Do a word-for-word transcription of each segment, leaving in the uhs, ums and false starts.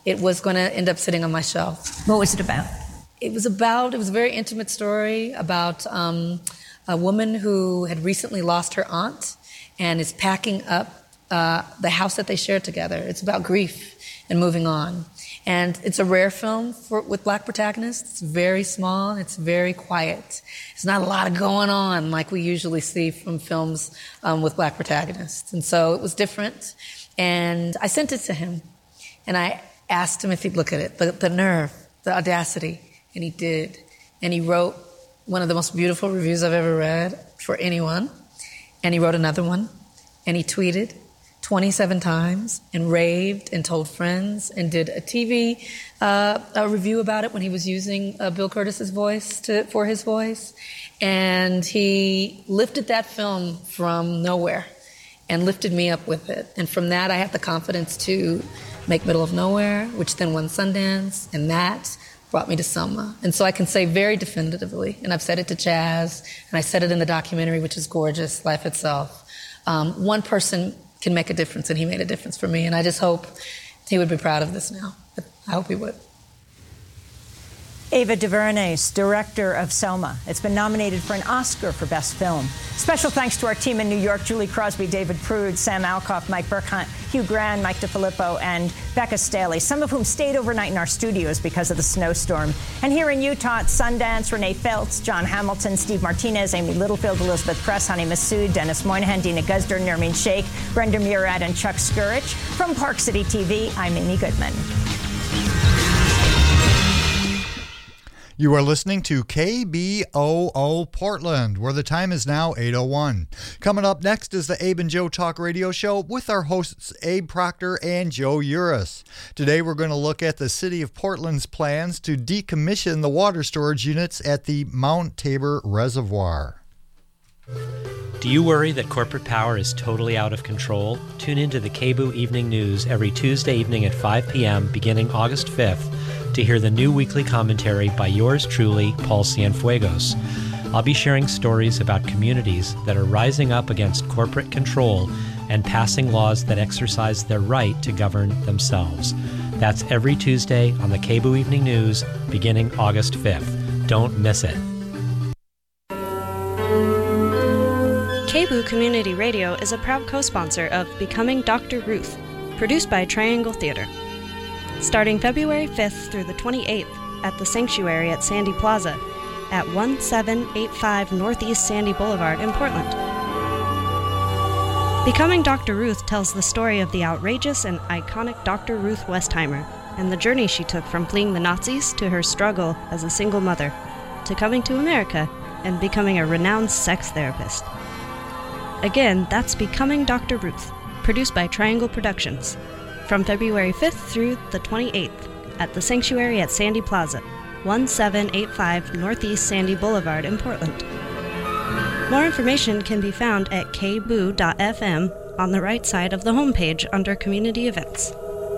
it was going to end up sitting on my shelf. What was it about? It was about, it was a very intimate story about um, a woman who had recently lost her aunt and is packing up uh, the house that they shared together. It's about grief and moving on. And it's a rare film for, with black protagonists. It's very small, and it's very quiet. There's not a lot of going on like we usually see from films um, with black protagonists. And so it was different. And I sent it to him, and I asked him if he'd look at it, the, the nerve, the audacity, and he did. And he wrote one of the most beautiful reviews I've ever read for anyone. And he wrote another one, and he tweeted twenty-seven times and raved and told friends and did a T V uh, a review about it when he was using uh, Bill Curtis's voice to, for his voice. And he lifted that film from nowhere and lifted me up with it. And from that, I had the confidence to make Middle of Nowhere, which then won Sundance, and that brought me to Selma. And so I can say very definitively, and I've said it to Chaz, and I said it in the documentary, which is gorgeous, Life Itself. Um, one person can make a difference, and he made a difference for me, and I just hope he would be proud of this now. But I hope he would. Ava DuVernay, director of Selma. It's been nominated for an Oscar for Best Film. Special thanks to our team in New York, Julie Crosby, David Prude, Sam Alcoff, Mike Burkhunt, Hugh Grand, Mike DiFilippo, and Becca Staley, some of whom stayed overnight in our studios because of the snowstorm. And here in Utah, at Sundance, Renee Feltz, John Hamilton, Steve Martinez, Amy Littlefield, Elizabeth Press, Honey Massoud, Dennis Moynihan, Dina Guzder, Nermeen Sheikh, Brenda Murad, and Chuck Skurich. From Park City T V, I'm Amy Goodman. You are listening to K B O O Portland, where the time is now eight oh one. Coming up next is the Abe and Joe Talk Radio Show with our hosts Abe Proctor and Joe Uris. Today we're going to look at the City of Portland's plans to decommission the water storage units at the Mount Tabor Reservoir. Do you worry that corporate power is totally out of control? Tune into the K B O O Evening News every Tuesday evening at five p.m. beginning August fifth to hear the new weekly commentary by yours truly, Paul Cienfuegos. I'll be sharing stories about communities that are rising up against corporate control and passing laws that exercise their right to govern themselves. That's every Tuesday on the K B O O Evening News beginning August fifth. Don't miss it. K B O O Community Radio is a proud co-sponsor of Becoming Doctor Ruth, produced by Triangle Theater. Starting February fifth through the twenty-eighth at the Sanctuary at Sandy Plaza at seventeen eighty-five Northeast Sandy Boulevard in Portland. Becoming Doctor Ruth tells the story of the outrageous and iconic Doctor Ruth Westheimer and the journey she took from fleeing the Nazis to her struggle as a single mother, to coming to America and becoming a renowned sex therapist. Again, that's Becoming Doctor Ruth, produced by Triangle Productions. From February fifth through the twenty-eighth at the Sanctuary at Sandy Plaza, seventeen eighty-five Northeast Sandy Boulevard in Portland. More information can be found at k b o o dot f m on the right side of the homepage under Community Events.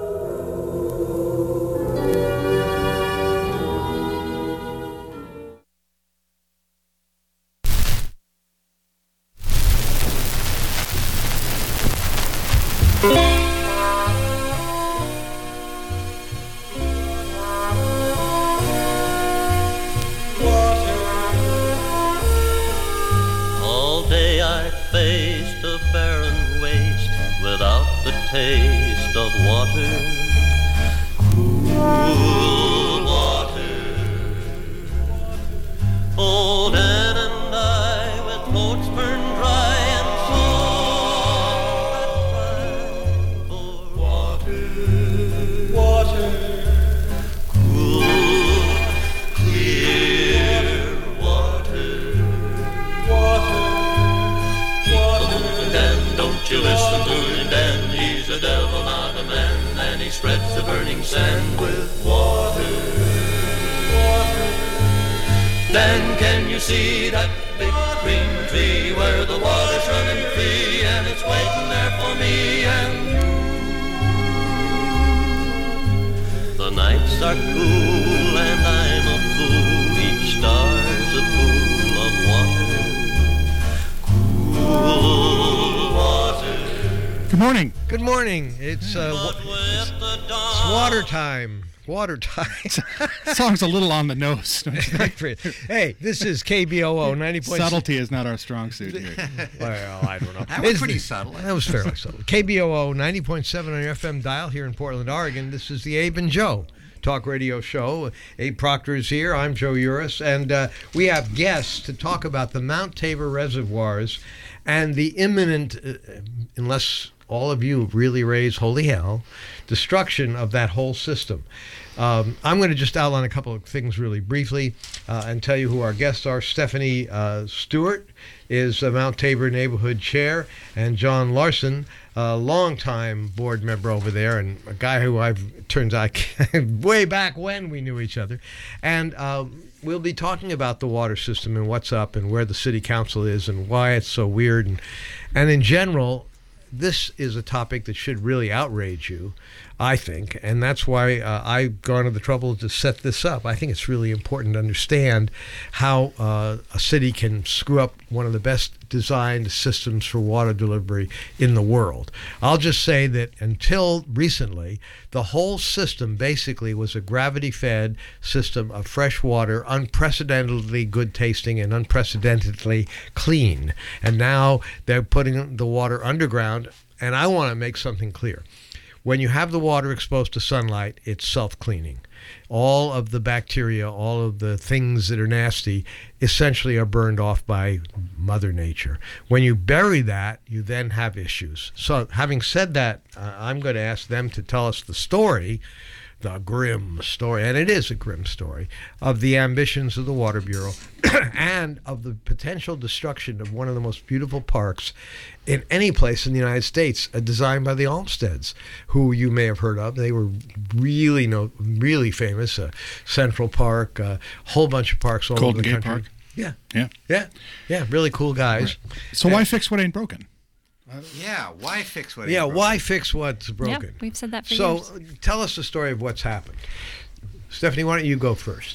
Taste of water, cool water. Old Ann and I, with throats burned dry and sore, that cry for water, water, cool, clear water, water, water. And don't you listen to him, Dan. The devil, not a man, and he spreads the burning sand with water, water. Then can you see that big green tree where the water's running free and it's waiting there for me and you? The nights are cool and I'm a fool, each star's a pool of water, cool water. Good morning. Good morning. It's uh, it's Water time. Water time. Song's a little on the nose. Don't you think? Hey, this is K B O O ninety point six. Subtlety is not our strong suit here. Well, I don't know. That was It's- pretty subtle. That was fairly subtle. K B O O ninety point seven on your F M dial here in Portland, Oregon. This is the Abe and Joe Talk Radio Show. Abe Proctor is here. I'm Joe Uris. And uh, we have guests to talk about the Mount Tabor reservoirs and the imminent, uh, unless all of you really raise holy hell, destruction of that whole system. Um, I'm going to just outline a couple of things really briefly uh, and tell you who our guests are. Stephanie uh, Stewart is the Mount Tabor Neighborhood Chair, and John Larson, a longtime board member over there, and a guy who I've turns out way back when we knew each other. And uh, we'll be talking about the water system and what's up and where the city council is and why it's so weird. And, and in general, this is a topic that should really outrage you, I think, and that's why uh, I've gone to the trouble to set this up. I think it's really important to understand how uh, a city can screw up one of the best designed systems for water delivery in the world. I'll just say that until recently, the whole system basically was a gravity-fed system of fresh water, unprecedentedly good tasting and unprecedentedly clean. And now they're putting the water underground, and I want to make something clear. When you have the water exposed to sunlight, it's self-cleaning. All of the bacteria, all of the things that are nasty, essentially are burned off by Mother Nature. When you bury that, you then have issues. So having said that, uh, I'm going to ask them to tell us the story, the grim story, and it is a grim story, of the ambitions of the Water Bureau and of the potential destruction of one of the most beautiful parks in any place in the United States, uh, designed by the Olmsteds, who you may have heard of. They were really no, really famous. Uh, Central Park, a uh, whole bunch of parks all Golden over the Gate country. Park. Yeah, Yeah. yeah, yeah, really cool guys. Right. So why fix what ain't broken? Yeah, why fix what? Yeah, ain't broken? why fix what's broken? Yep, we've said that for so, years. So tell us the story of what's happened. Stephanie, why don't you go first?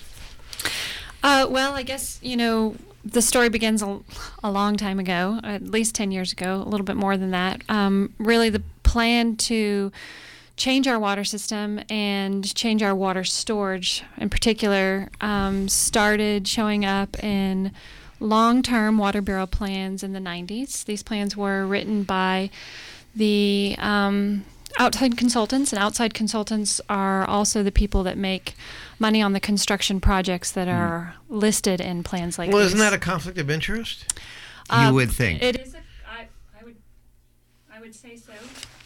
Uh, well, I guess, you know, the story begins a, a long time ago, at least ten years ago, a little bit more than that. Um, really, the plan to change our water system and change our water storage in particular um, started showing up in long-term Water Bureau plans in the nineties. These plans were written by the um, outside consultants, and outside consultants are also the people that make money on the construction projects that are mm. listed in plans like well, this. Well, isn't that a conflict of interest? You Um, would think. It is. A, I, I would. I would say so.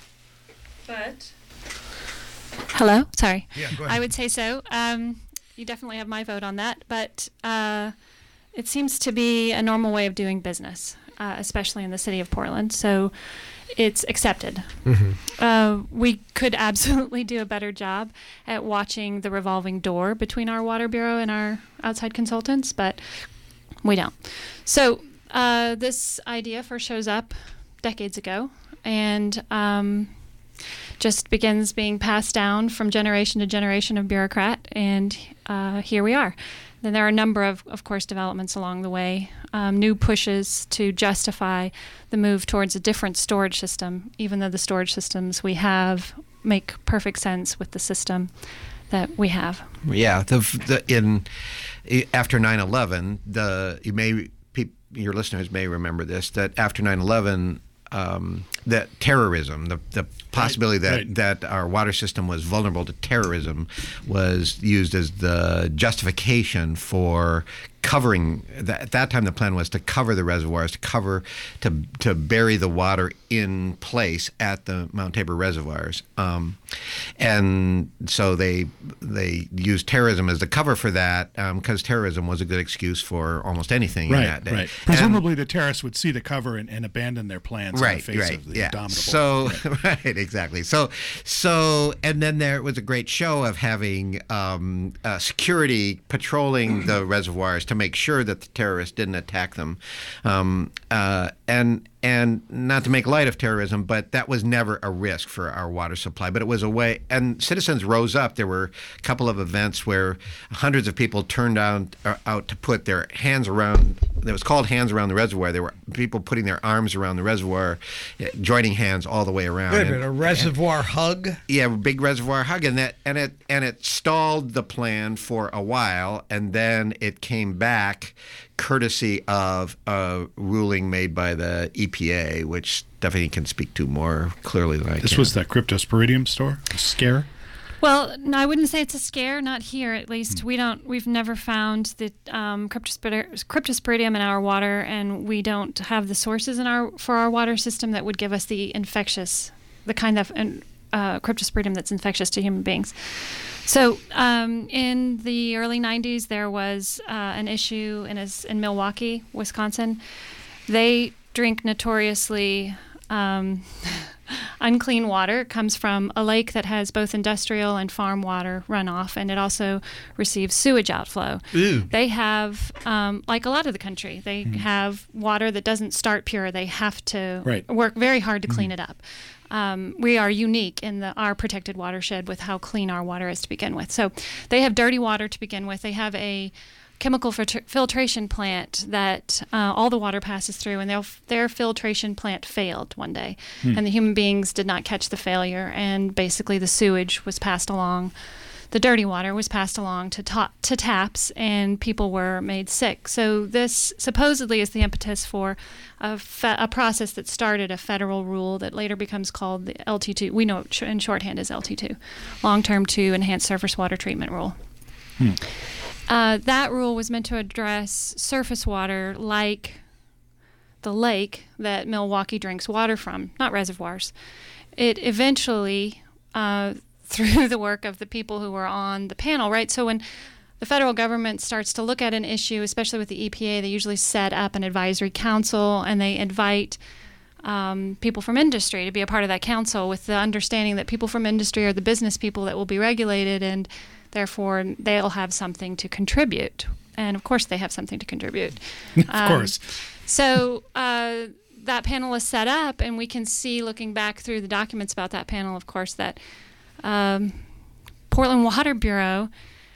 But. Hello. Sorry. Yeah, go ahead. I would say so. Um, you definitely have my vote on that, but uh, it seems to be a normal way of doing business, uh, especially in the city of Portland. So it's accepted. Mm-hmm. Uh, we could absolutely do a better job at watching the revolving door between our Water Bureau and our outside consultants, but we don't. So uh, this idea first shows up decades ago and um, just begins being passed down from generation to generation of bureaucrat, and uh, here we are. Then there are a number of, of course, developments along the way, um, new pushes to justify the move towards a different storage system, even though the storage systems we have make perfect sense with the system that we have. Yeah, the, the in after nine eleven, the you may pe- your listeners may remember this, that after nine eleven, um, that terrorism, the the possibility that, right. that our water system was vulnerable to terrorism was used as the justification for covering. That, at that time, the plan was to cover the reservoirs, to cover, to to bury the water in place at the Mount Tabor reservoirs, um, and so they they used terrorism as the cover for that, because um, terrorism was a good excuse for almost anything right, in that day. Right. Presumably, and, the terrorists would see the cover and, and abandon their plans right, in the face right, of the yeah. indomitable. So right. right, exactly. So so and then there was a great show of having um, uh, security patrolling the reservoirs to make sure that the terrorists didn't attack them, um, uh, and and not to make light of terrorism, but that was never a risk for our water supply. But it was a way, and citizens rose up. There were a couple of events where hundreds of people turned out, out to put their hands around, it was called Hands Around the Reservoir. There were people putting their arms around the reservoir, joining hands all the way around. Wait a minute, a reservoir and, hug? Yeah, a big reservoir hug, and that and it and it stalled the plan for a while, and then it came back courtesy of a ruling made by the E P A, which Stephanie can speak to more clearly than I this can. This was that cryptosporidium store? A scare? Well, no, I wouldn't say it's a scare. Not here, at least. We don't. We've never found the um, cryptospor- cryptosporidium in our water, and we don't have the sources in our for our water system that would give us the infectious, the kind of uh, cryptosporidium that's infectious to human beings. So, um, in the early nineties, there was uh, an issue in a, in Milwaukee, Wisconsin. They drink notoriously um, unclean water. It comes from a lake that has both industrial and farm water runoff, and it also receives sewage outflow. Ew. They have, um, like a lot of the country, they Mm. have water that doesn't start pure. They have to Right. work very hard to clean Mm. it up. Um, we are unique in the, our protected watershed with how clean our water is to begin with. So they have dirty water to begin with. They have a chemical filtra- filtration plant that uh, all the water passes through, and their, their filtration plant failed one day. Hmm. And the human beings did not catch the failure, and basically the sewage was passed along. The dirty water was passed along to, ta- to taps, and people were made sick. So this supposedly is the impetus for a, fe- a process that started a federal rule that later becomes called the L T two. We know it in shorthand as L T two, Long-Term to Enhanced Surface Water Treatment Rule. Hmm. Uh, that rule was meant to address surface water like the lake that Milwaukee drinks water from, not reservoirs. It eventually... Uh, through the work of the people who were on the panel, right? So when the federal government starts to look at an issue, especially with the E P A, they usually set up an advisory council, and they invite um, people from industry to be a part of that council, with the understanding that people from industry are the business people that will be regulated, and therefore they'll have something to contribute. And of course they have something to contribute. Of um, course. So uh, that panel is set up, and we can see, looking back through the documents about that panel, of course, that Um, Portland Water Bureau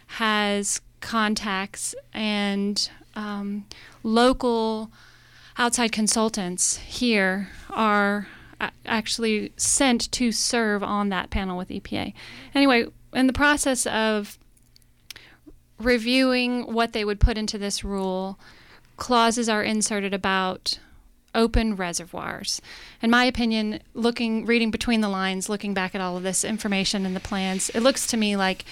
has contacts and um, local outside consultants here are a- actually sent to serve on that panel with E P A. Anyway, in the process of reviewing what they would put into this rule, clauses are inserted about open reservoirs. In my opinion, looking, reading between the lines, looking back at all of this information and the plans, it looks to me like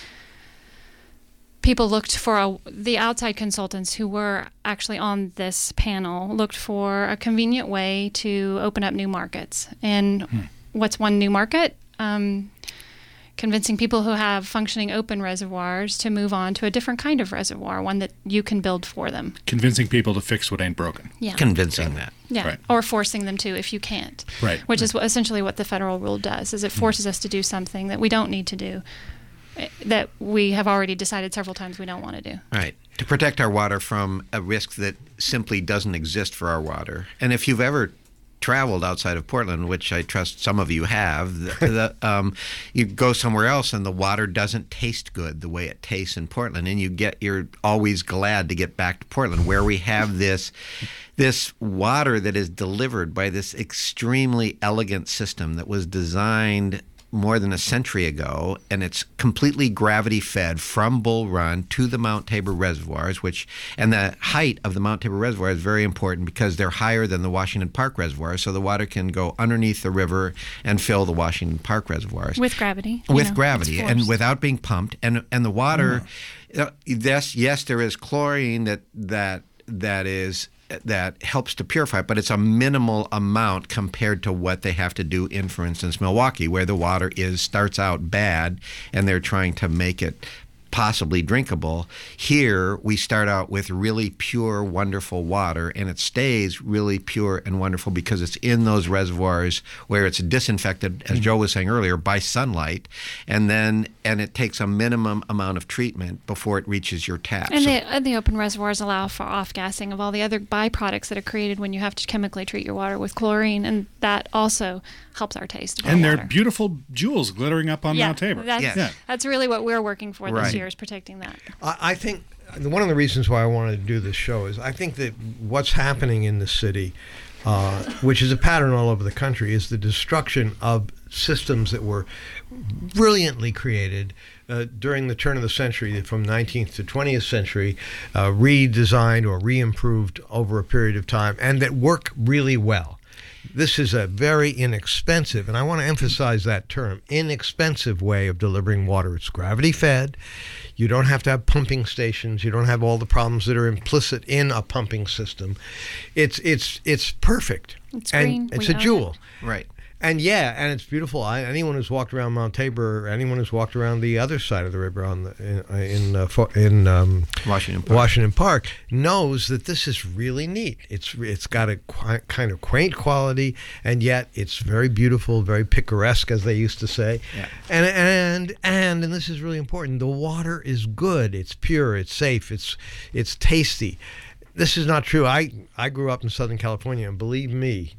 people looked for a, the outside consultants who were actually on this panel looked for a convenient way to open up new markets. And hmm. what's one new market? Um, convincing people who have functioning open reservoirs to move on to a different kind of reservoir, one that you can build for them. Convincing people to fix what ain't broken. Yeah. Convincing that. Yeah, right. Or forcing them to if you can't. Right. Which right. is what, essentially what the federal rule does, is it forces mm. us to do something that we don't need to do, that we have already decided several times we don't want to do. Right. To protect our water from a risk that simply doesn't exist for our water. And if you've ever traveled outside of Portland, which I trust some of you have, the, the, um, you go somewhere else and the water doesn't taste good the way it tastes in Portland, and you get you're always glad to get back to Portland, where we have this this water that is delivered by this extremely elegant system that was designed more than a century ago, and it's completely gravity fed from Bull Run to the Mount Tabor reservoirs, which, and the height of the Mount Tabor reservoir is very important because they're higher than the Washington Park reservoir, so the water can go underneath the river and fill the Washington Park reservoirs. With gravity. With know, gravity, and without being pumped, and and the water, mm. uh, yes, yes, there is chlorine that that that is that helps to purify, but it's a minimal amount compared to what they have to do in, for instance, Milwaukee, where the water is starts out bad and they're trying to make it possibly drinkable. Here, we start out with really pure, wonderful water, and it stays really pure and wonderful because it's in those reservoirs where it's disinfected, as Joe was saying earlier, by sunlight, and then and it takes a minimum amount of treatment before it reaches your tap. And, So- the, and the open reservoirs allow for off-gassing of all the other byproducts that are created when you have to chemically treat your water with chlorine, and that also helps our taste of our And they're water. beautiful jewels glittering up on yeah, Mount Tabor. That's, Yes. Yeah. that's really what we're working for Right. this year, is protecting that. I, I think one of the reasons why I wanted to do this show is I think that what's happening in the city, uh, which is a pattern all over the country, is the destruction of systems that were brilliantly created uh, during the turn of the century, from nineteenth to twentieth century, uh, redesigned or re-improved over a period of time, and that work really well. This is a very inexpensive, and I want to emphasize that term, inexpensive way of delivering water. It's gravity fed. You don't have to have pumping stations. You don't have all the problems that are implicit in a pumping system. It's it's it's perfect. It's and green. It's We a own jewel. Right. And yeah, and it's beautiful. I, anyone who's walked around Mount Tabor, anyone who's walked around the other side of the river on the, in in, uh, fo- in um, Washington Park. Washington Park knows that this is really neat. It's it's got a qui- kind of quaint quality, and yet it's very beautiful, very picaresque, as they used to say. Yeah. And and and and this is really important. The water is good. It's pure. It's safe. It's it's tasty. This is not true. I I grew up in Southern California, and believe me,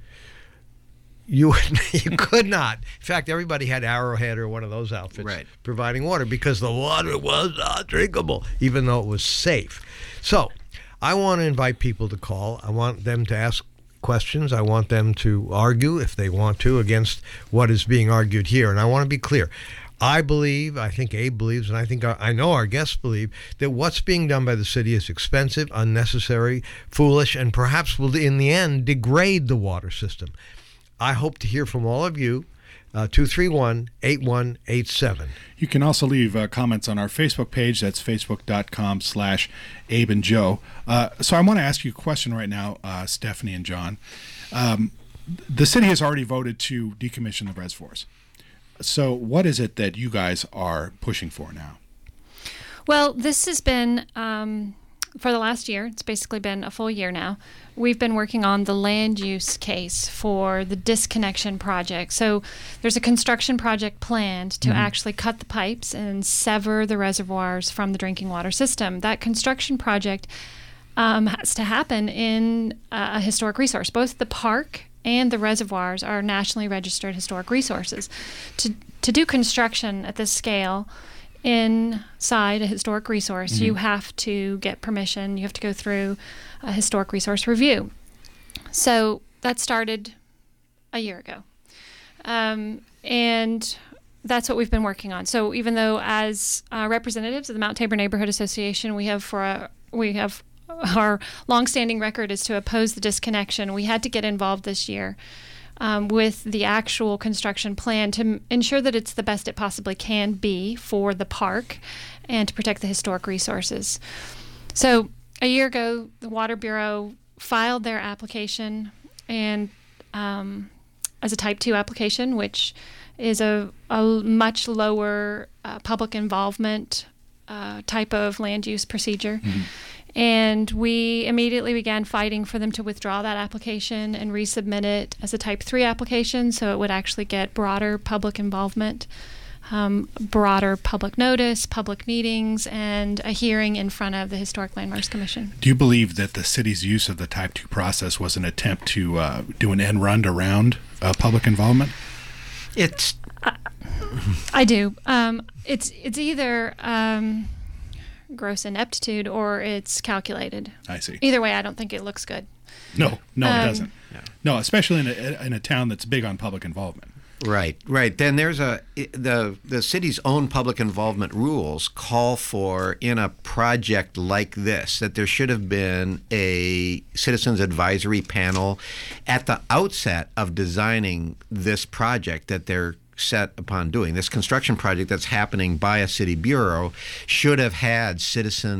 You you could not. In fact, everybody had Arrowhead or one of those outfits Right. providing water because the water was not drinkable, even though it was safe. So I want to invite people to call. I want them to ask questions. I want them to argue, if they want to, against what is being argued here. And I want to be clear. I believe, I think Abe believes, and I think our, I know our guests believe, that what's being done by the city is expensive, unnecessary, foolish, and perhaps will, in the end, degrade the water system. I hope to hear from all of you, uh, two three one, eight one eight seven. You can also leave uh, comments on our Facebook page. That's facebook.com slash Abe and Joe. Uh, so I want to ask you a question right now, uh, Stephanie and John. Um, the city has already voted to decommission the reservoirs. So what is it that you guys are pushing for now? Well, this has been, um, for the last year, it's basically been a full year now, we've been working on the land use case for the disconnection project. So there's a construction project planned to Mhm. actually cut the pipes and sever the reservoirs from the drinking water system. That construction project um, has to happen in uh, a historic resource. Both the park and the reservoirs are nationally registered historic resources. To, to do construction at this scale inside a historic resource, Mhm. you have to get permission. You have to go through a historic resource review. So that started a year ago. Um, and that's what we've been working on. So even though as uh, representatives of the Mount Tabor Neighborhood Association, we have for a, we have our longstanding record is to oppose the disconnection, we had to get involved this year um, with the actual construction plan to m- ensure that it's the best it possibly can be for the park and to protect the historic resources. So a year ago, the Water Bureau filed their application and um, as a type two application, which is a, a much lower uh, public involvement uh, type of land use procedure. Mhm. And we immediately began fighting for them to withdraw that application and resubmit it as a type three application so it would actually get broader public involvement, um, broader public notice, public meetings, and a hearing in front of the Historic Landmarks Commission. Do you believe that the city's use of the Type two process was an attempt to uh, do an end run around uh, public involvement? It's. I do. Um, it's it's either um, gross ineptitude or it's calculated. I see. Either way, I don't think it looks good. No, no, Um, it doesn't. No, especially in a, in a town that's big on public involvement. Right, right. Then there's a the the city's own public involvement rules call for, in a project like this, that there should have been a citizens advisory panel at the outset of designing this project that they're set upon doing. This construction project that's happening by a city bureau should have had citizen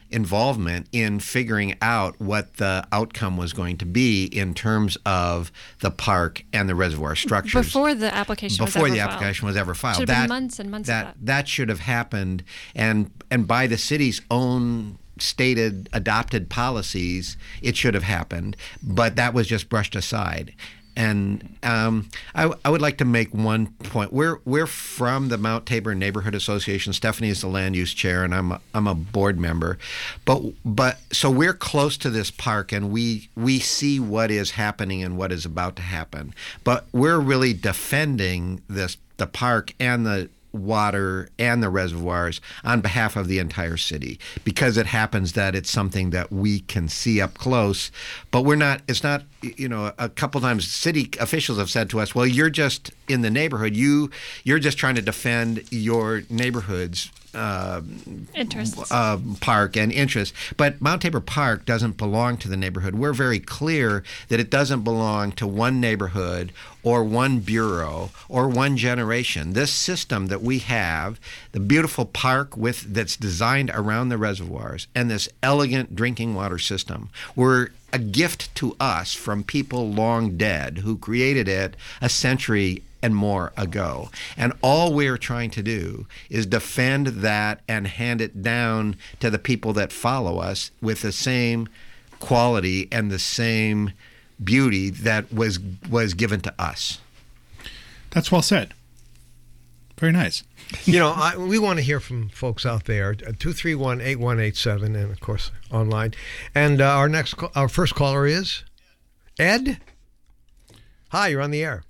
involvement in figuring out what the outcome was going to be in terms of the park and the reservoir structures. Before the application was Before ever the filed. application was ever filed. Should have that, been months and months that, of that. that should have happened, and and by the city's own stated adopted policies, it should have happened, but that was just brushed aside. And um, I, I would like to make one point. We're we're from the Mount Tabor Neighborhood Association. Stephanie is the land use chair, and I'm a, I'm a board member. But but so we're close to this park, and we we see what is happening and what is about to happen. But we're really defending this the park and the water and the reservoirs on behalf of the entire city, because it happens that it's something that we can see up close, but we're not, it's not, you know, a couple times city officials have said to us, well, you're just in the neighborhood, you, you're just trying to defend your neighborhood's Uh, Interests. Uh, park and interest. But Mount Tabor Park doesn't belong to the neighborhood. We're very clear that it doesn't belong to one neighborhood or one bureau or one generation. This system that we have, the beautiful park with that's designed around the reservoirs, and this elegant drinking water system, were a gift to us from people long dead who created it a century and more ago. And all we're trying to do is defend that and hand it down to the people that follow us with the same quality and the same beauty that was was given to us. That's well said. Very nice. You know, I, we want to hear from folks out there. two three one, eight one eight seven, and of course online. And uh, our next, our first caller is Ed. Hi, you're on the air.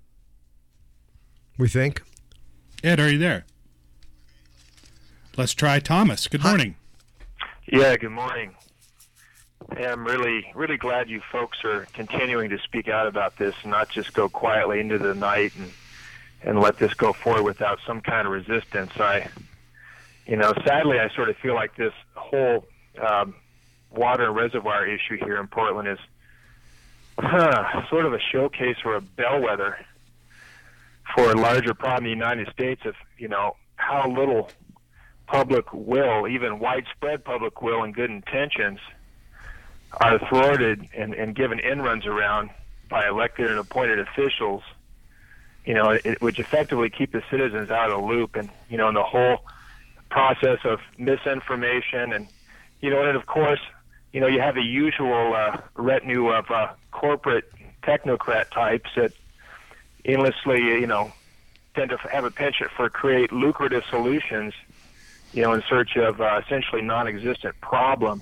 We think. Ed, are you there? Let's try Thomas. Good morning. Yeah, good morning. Hey, I'm really, really glad you folks are continuing to speak out about this and not just go quietly into the night and and let this go forward without some kind of resistance. I, you know, sadly, I sort of feel like this whole um, water and reservoir issue here in Portland is huh, sort of a showcase or a bellwether for a larger problem in the United States of, you know, how little public will, even widespread public will and good intentions, are thwarted and, and given end runs around by elected and appointed officials, you know, it, which effectively keep the citizens out of the loop. And, you know, in the whole process of misinformation and, you know, and of course, you know, you have the usual uh, retinue of uh, corporate technocrat types that endlessly, you know, tend to have a penchant for create lucrative solutions, you know, in search of uh, essentially non-existent problems.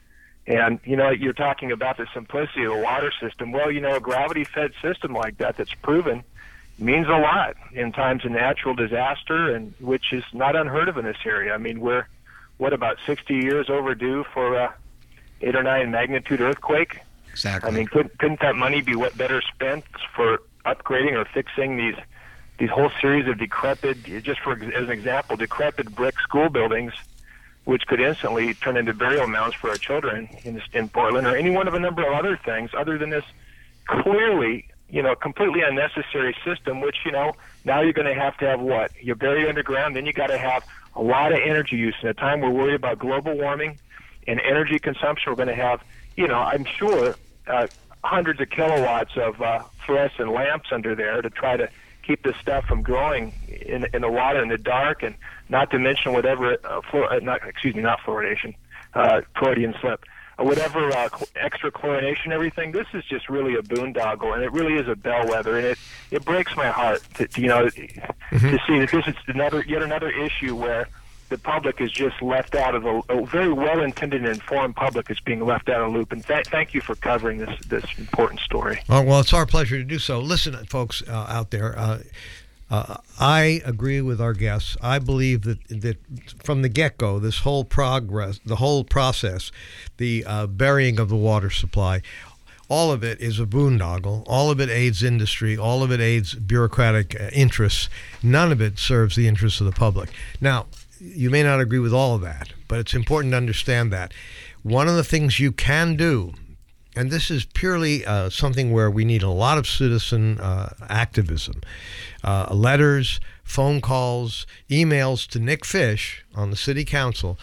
And, you know, you're talking about the simplicity of the water system. Well, you know, a gravity-fed system like that that's proven means a lot in times of natural disaster, and which is not unheard of in this area. I mean, we're, what, about sixty years overdue for a eight or nine magnitude earthquake? Exactly. I mean, couldn't, couldn't that money be what better spent for upgrading or fixing these these whole series of decrepit, just for as an example, decrepit brick school buildings, which could instantly turn into burial mounds for our children in, in Portland, or any one of a number of other things other than this clearly, you know, completely unnecessary system, which, you know, now you're going to have to have what? You're buried underground, then you got to have a lot of energy use. In a time we're worried about global warming and energy consumption, we're going to have, you know, I'm sure, uh, hundreds of kilowatts of uh, fluorescent lamps under there to try to keep this stuff from growing in, in the water in the dark, and not to mention whatever, uh, fluor- uh, not excuse me, not fluoridation, uh, Freudian slip, uh, whatever uh, cl- extra chlorination, everything. This is just really a boondoggle, and it really is a bellwether, and it it breaks my heart to, to you know mm-hmm. to see that this is another yet another issue where the public is just left out of the a very well-intended and informed public is being left out of the loop. And th- thank you for covering this this important story. Oh, well, it's our pleasure to do so. Listen, folks uh, out there, uh, uh, I agree with our guests. I believe that that from the get-go, this whole progress, the whole process, the uh, burying of the water supply, all of it is a boondoggle. All of it aids industry. All of it aids bureaucratic uh, interests. None of it serves the interests of the public. Now, you may not agree with all of that, but it's important to understand that. One of the things you can do, and this is purely uh, something where we need a lot of citizen uh, activism, uh, letters, phone calls, emails to Nick Fish on the city council.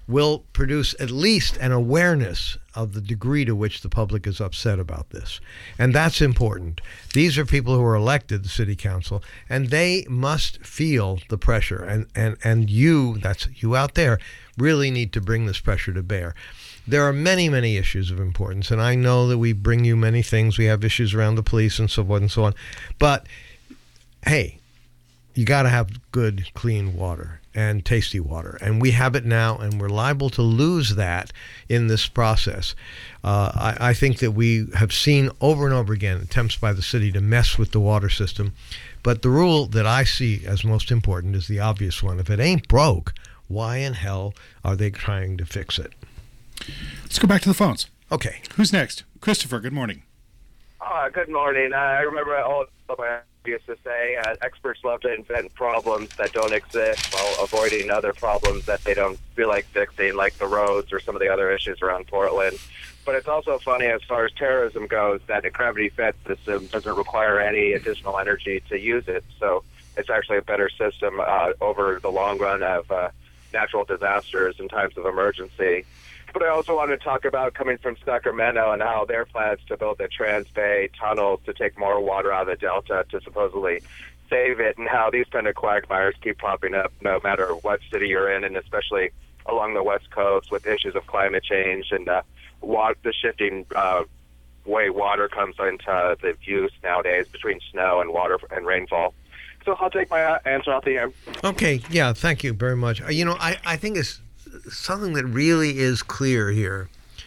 will produce at least an awareness of the degree to which the public is upset about this. And that's important. These are people who are elected, the city council, and they must feel the pressure. And, and, and you, that's you out there, really need to bring this pressure to bear. There are many, many issues of importance, and I know that we bring you many things. We have issues around the police and so forth and so on. But, hey, you got to have good, clean water and tasty water. And we have it now, and we're liable to lose that in this process. Uh, I, I think that we have seen over and over again attempts by the city to mess with the water system. But the rule that I see as most important is the obvious one. If it ain't broke, why in hell are they trying to fix it? Let's go back to the phones. Okay. Who's next? Christopher, good morning. Uh, good morning. Uh, I remember all I used to say, uh, experts love to invent problems that don't exist while avoiding other problems that they don't feel like fixing, like the roads or some of the other issues around Portland. But it's also funny as far as terrorism goes that a gravity-fed system doesn't require any additional energy to use it. So it's actually a better system uh, over the long run of uh, natural disasters in times of emergency. But I also want to talk about coming from Sacramento and how their plans to build the Trans-Bay tunnels to take more water out of the Delta to supposedly save it, and how these kind of quagmires keep popping up no matter what city you're in, and especially along the West Coast with issues of climate change and uh, water, the shifting uh, way water comes into the use nowadays between snow and water and rainfall. So I'll take my answer off the air. Okay, yeah, thank you very much. You know, I, I think it's something that really is clear here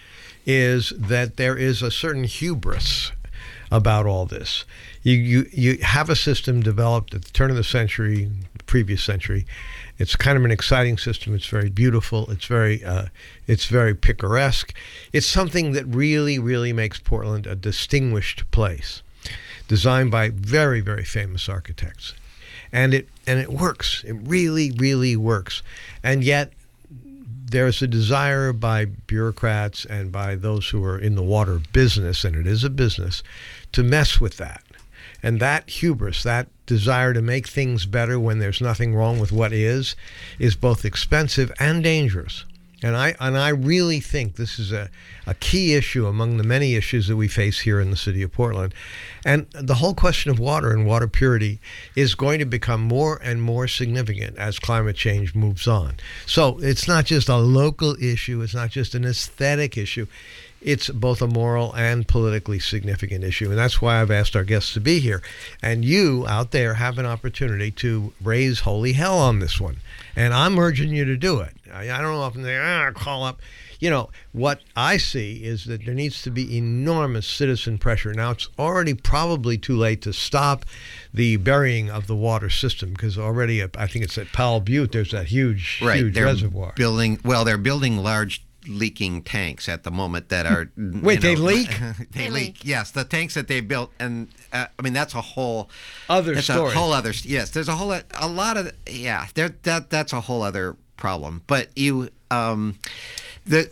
is that there is a certain hubris about all this. You, you you have a system developed at the turn of the century, the previous century. It's kind of an exciting system. It's very beautiful. It's very uh, it's very picaresque. It's something that really, really makes Portland a distinguished place, designed by very, very famous architects. And it and it works. It really, really works. And yet there's a desire by bureaucrats and by those who are in the water business, and it is a business, to mess with that. And that hubris, that desire to make things better when there's nothing wrong with what is, is both expensive and dangerous. And I and I really think this is a, a key issue among the many issues that we face here in the city of Portland. And the whole question of water and water purity is going to become more and more significant as climate change moves on. So it's not just a local issue. It's not just an aesthetic issue. It's both a moral and politically significant issue. And that's why I've asked our guests to be here. And you out there have an opportunity to raise holy hell on this one. And I'm urging you to do it. I, I don't know if they ah, call up. You know, what I see is that there needs to be enormous citizen pressure. Now, it's already probably too late to stop the burying of the water system, because already, I think it's at Powell Butte, there's that huge, right. huge they're reservoir. Building, well, they're building large leaking tanks at the moment that are wait you know, they leak they, they leak. leak yes the tanks that they built, and uh, I mean that's a whole other that's story a whole other yes there's a whole a lot of yeah there that that's a whole other problem. But you um the,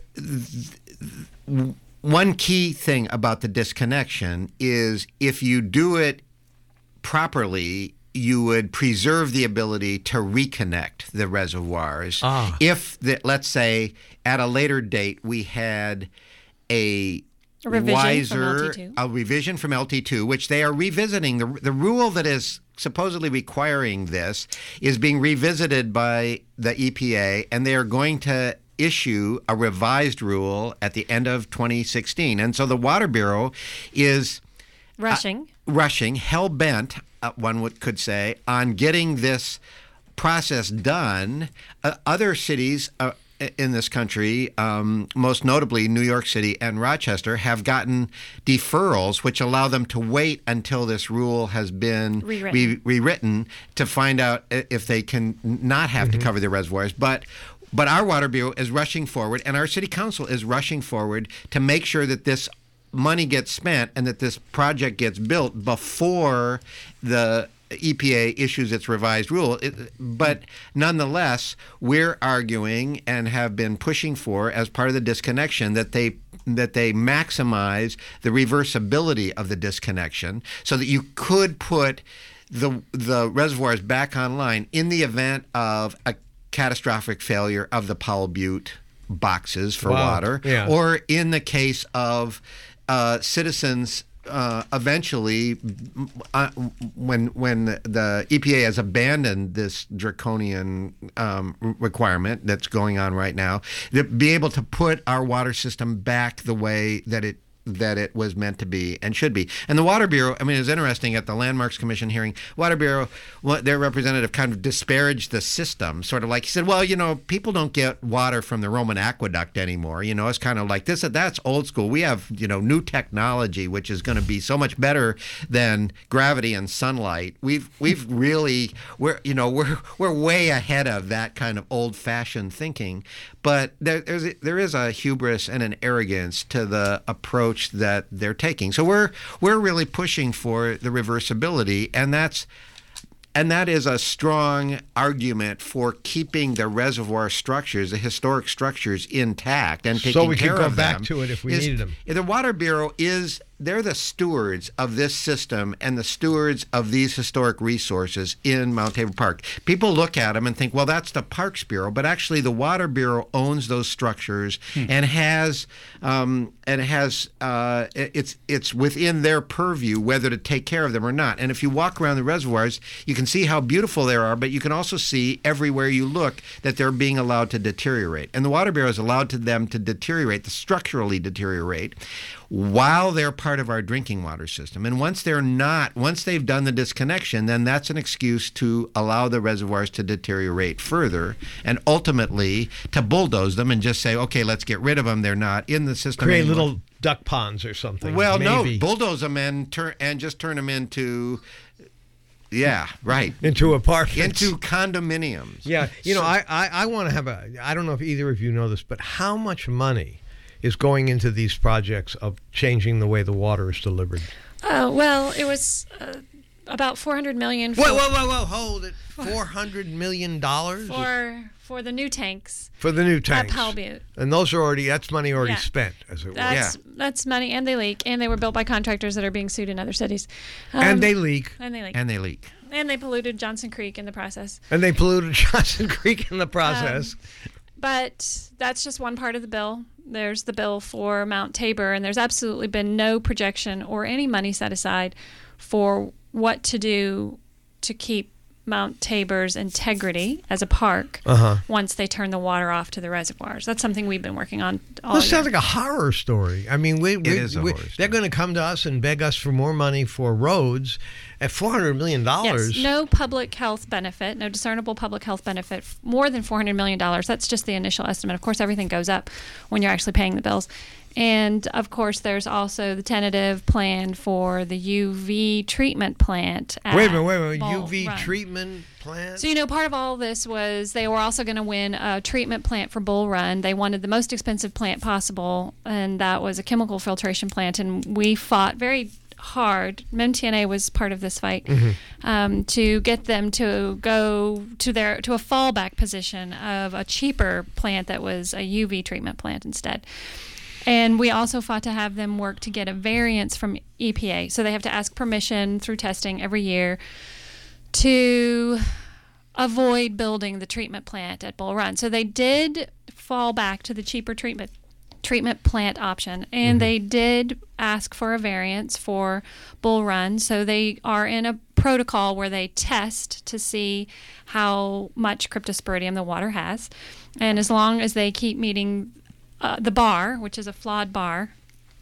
the one key thing about the disconnection is if you do it properly, you would preserve the ability to reconnect the reservoirs. Ah. If, the, let's say, at a later date, we had a, a revision wiser, from L T two. a revision from L T two, which they are revisiting. The, the rule that is supposedly requiring this is being revisited by the E P A, and they are going to issue a revised rule at the end of twenty sixteen. And so the Water Bureau is rushing, uh, rushing, hell-bent, Uh, one would, could say, on getting this process done. Uh, other cities uh, in this country, um, most notably New York City and Rochester, have gotten deferrals which allow them to wait until this rule has been rewritten, re- rewritten to find out if they can not have mm-hmm. to cover their reservoirs. But but our Water Bureau is rushing forward, and our City Council is rushing forward to make sure that this money gets spent and that this project gets built before the E P A issues its revised rule. It, but nonetheless, we're arguing and have been pushing for, as part of the disconnection, that they that they maximize the reversibility of the disconnection so that you could put the the reservoirs back online in the event of a catastrophic failure of the Powell Butte boxes for Wow. water, Yeah. or in the case of uh, citizens. Uh, eventually, uh, when when the E P A has abandoned this draconian um, requirement that's going on right now, to be able to put our water system back the way that it that it was meant to be and should be. And the Water Bureau, I mean, it was interesting at the Landmarks Commission hearing, Water Bureau, what their representative kind of disparaged the system, sort of like, he said, well, you know, people don't get water from the Roman aqueduct anymore. You know, it's kind of like this, that's old school. We have, you know, new technology, which is going to be so much better than gravity and sunlight. We've, we've really, we're, you know, we're, we're way ahead of that kind of old fashioned thinking. But there, there's a, there is a hubris and an arrogance to the approach that they're taking. So we're we're really pushing for the reversibility, and that's and that is a strong argument for keeping the reservoir structures, the historic structures, intact and taking So we care could go of back them. to it if we is- needed them. The Water Bureau is. They're the stewards of this system and the stewards of these historic resources in Mount Tabor Park. People look at them and think, well, that's the Parks Bureau, but actually the Water Bureau owns those structures and has um, and has uh, it's it's within their purview whether to take care of them or not. And if you walk around the reservoirs, you can see how beautiful they are, but you can also see everywhere you look that they're being allowed to deteriorate. And the Water Bureau is allowed to them to deteriorate, to structurally deteriorate, while they're part of our drinking water system. And once they're not, once they've done the disconnection, then that's an excuse to allow the reservoirs to deteriorate further and ultimately to bulldoze them and just say, okay, let's get rid of them. They're not in the system Create anymore. little duck ponds or something. Well, maybe. no, bulldoze them and turn and just turn them into, yeah, right, into apartments, into condominiums. Yeah, you know, So- I, I, I want to have a. I don't know if either of you know this, but how much money is going into these projects of changing the way the water is delivered? Uh, well, it was uh, about four hundred million. For, Whoa, whoa, whoa, whoa! Hold it. Four hundred million dollars for for the new tanks. for the new tanks. At Powell Butte. And those are already. That's money already Yeah. spent, as it were. That's that's money, and they leak, and they were built by contractors that are being sued in other cities. Um, And they leak. And they leak. And they leak. And they polluted Johnson Creek in the process. And they polluted Johnson Creek in the process. Um, But that's just one part of the bill. There's the bill for Mount Tabor, and there's absolutely been no projection or any money set aside for what to do to keep Mount Tabor's integrity as a park Uh-huh. once they turn the water off to the reservoirs. That's something we've been working on all This year. sounds like a horror story. I mean, we, we, is a we- horror they're going to come to us and beg us for more money for roads at four hundred million dollars. Yes, no public health benefit, no discernible public health benefit, more than four hundred million dollars. That's just the initial estimate. Of course, everything goes up when you're actually paying the bills. And, of course, there's also the tentative plan for the U V treatment plant. At Wait a minute, wait a minute. Bull U V Run. treatment plant? So, you know, part of all this was they were also going to win a treatment plant for Bull Run. They wanted the most expensive plant possible, and that was a chemical filtration plant. And we fought very hard. M T N A was part of this fight um, to get them to go to their to a fallback position of a cheaper plant that was a U V treatment plant instead. And we also fought to have them work to get a variance from E P A. So they have to ask permission through testing every year to avoid building the treatment plant at Bull Run. So they did fall back to the cheaper treatment treatment plant option, and Mhm. they did ask for a variance for Bull Run. So they are in a protocol where they test to see how much cryptosporidium the water has. And as long as they keep meeting uh, the bar, which is a flawed bar,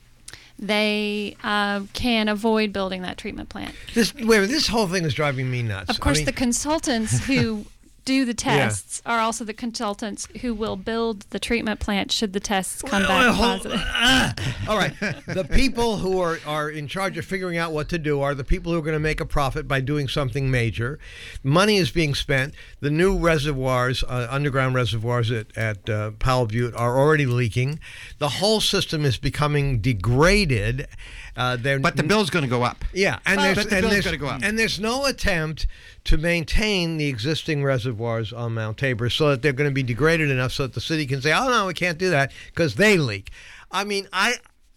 they uh, can avoid building that treatment plant. This wait, this whole thing is driving me nuts. Of course, I mean, the consultants who do the Yeah. tests are also the consultants who will build the treatment plant should the tests come Well, back well, hold- positive. ah, all right. The people who are, are in charge of figuring out what to do are the people who are going to make a profit by doing something major. Money is being spent. The new reservoirs, uh, underground reservoirs at, at uh, Powell Butte are already leaking. The whole system is becoming degraded. Uh, But the bill's going to go up. Yeah, and Well, there's but the and bill's there's, gotta go up. and there's no attempt to maintain the existing reservoirs on Mount Tabor so that they're going to be degraded enough so that the city can say, "Oh no, we can't do that because they leak." I mean, I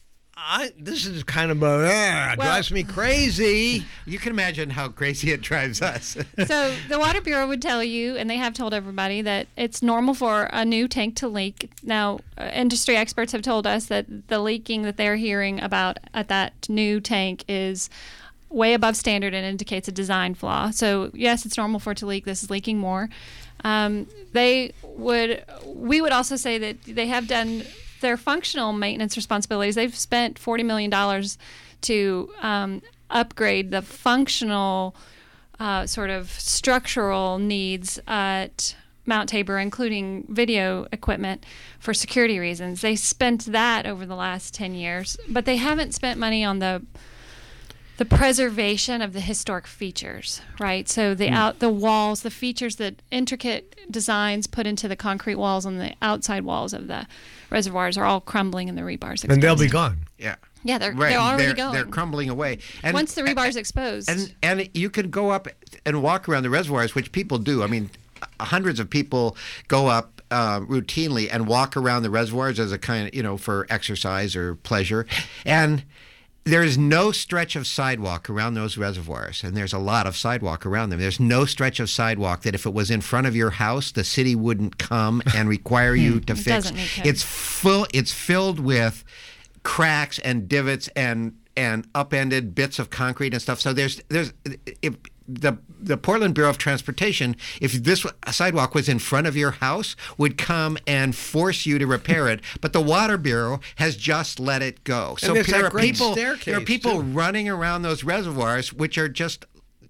I, this is kind of a, ah, Well- drives me crazy. You can imagine how crazy it drives us. So the Water Bureau would tell you, and they have told everybody, that it's normal for a new tank to leak. Now, uh, industry experts have told us that the leaking that they're hearing about at that new tank is way above standard and indicates a design flaw. So yes, it's normal for it to leak. This is leaking more. Um, they would. We would also say that they have done their functional maintenance responsibilities. They've spent forty million dollars to um, upgrade the functional uh, sort of structural needs at Mount Tabor, including video equipment for security reasons. They spent that over the last ten years, but they haven't spent money on the the preservation of the historic features, right? So the Mm. out the walls, the features, the intricate designs put into the concrete walls on the outside walls of the reservoirs are all crumbling and the rebar's exposed. And they'll be gone. Yeah. Yeah, they're Right. they're already they're, going. They're crumbling away. And, Once the rebar's exposed. And and you can go up and walk around the reservoirs, which people do. I mean, hundreds of people go up uh, routinely and walk around the reservoirs as a kind of, you know, for exercise or pleasure. And there is no stretch of sidewalk around those reservoirs, and there's a lot of sidewalk around them. There's no stretch of sidewalk that if it was in front of your house, the city wouldn't come and require you to It fix. doesn't need code. It's full. It's filled with cracks and divots and and upended bits of concrete and stuff. So there's there's if the the Portland Bureau of Transportation, if this sidewalk was in front of your house, would come and force you to repair it. But the Water Bureau has just let it go. So And there's there that are great people there are staircase, people too. running around those reservoirs, which are just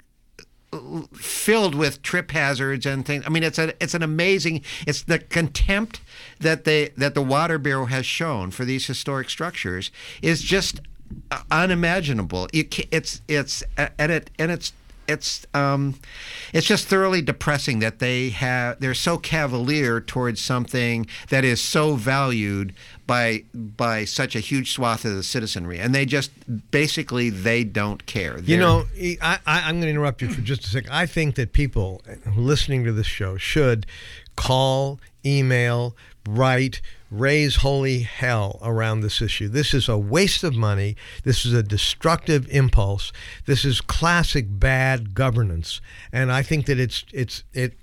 filled with trip hazards and things. I mean, it's a it's an amazing. It's the contempt that they that the Water Bureau has shown for these historic structures is just uh, unimaginable. You ca it's it's and it and it's. It's um, it's just thoroughly depressing that they have they're so cavalier towards something that is so valued by by such a huge swath of the citizenry, and they just basically they don't care. You They're- know, I, I, I'm going to interrupt you for just a second. I think that people listening to this show should call, email, write, raise holy hell around this issue. This is a waste of money. This is a destructive impulse. This is classic bad governance, and I think that it's it's it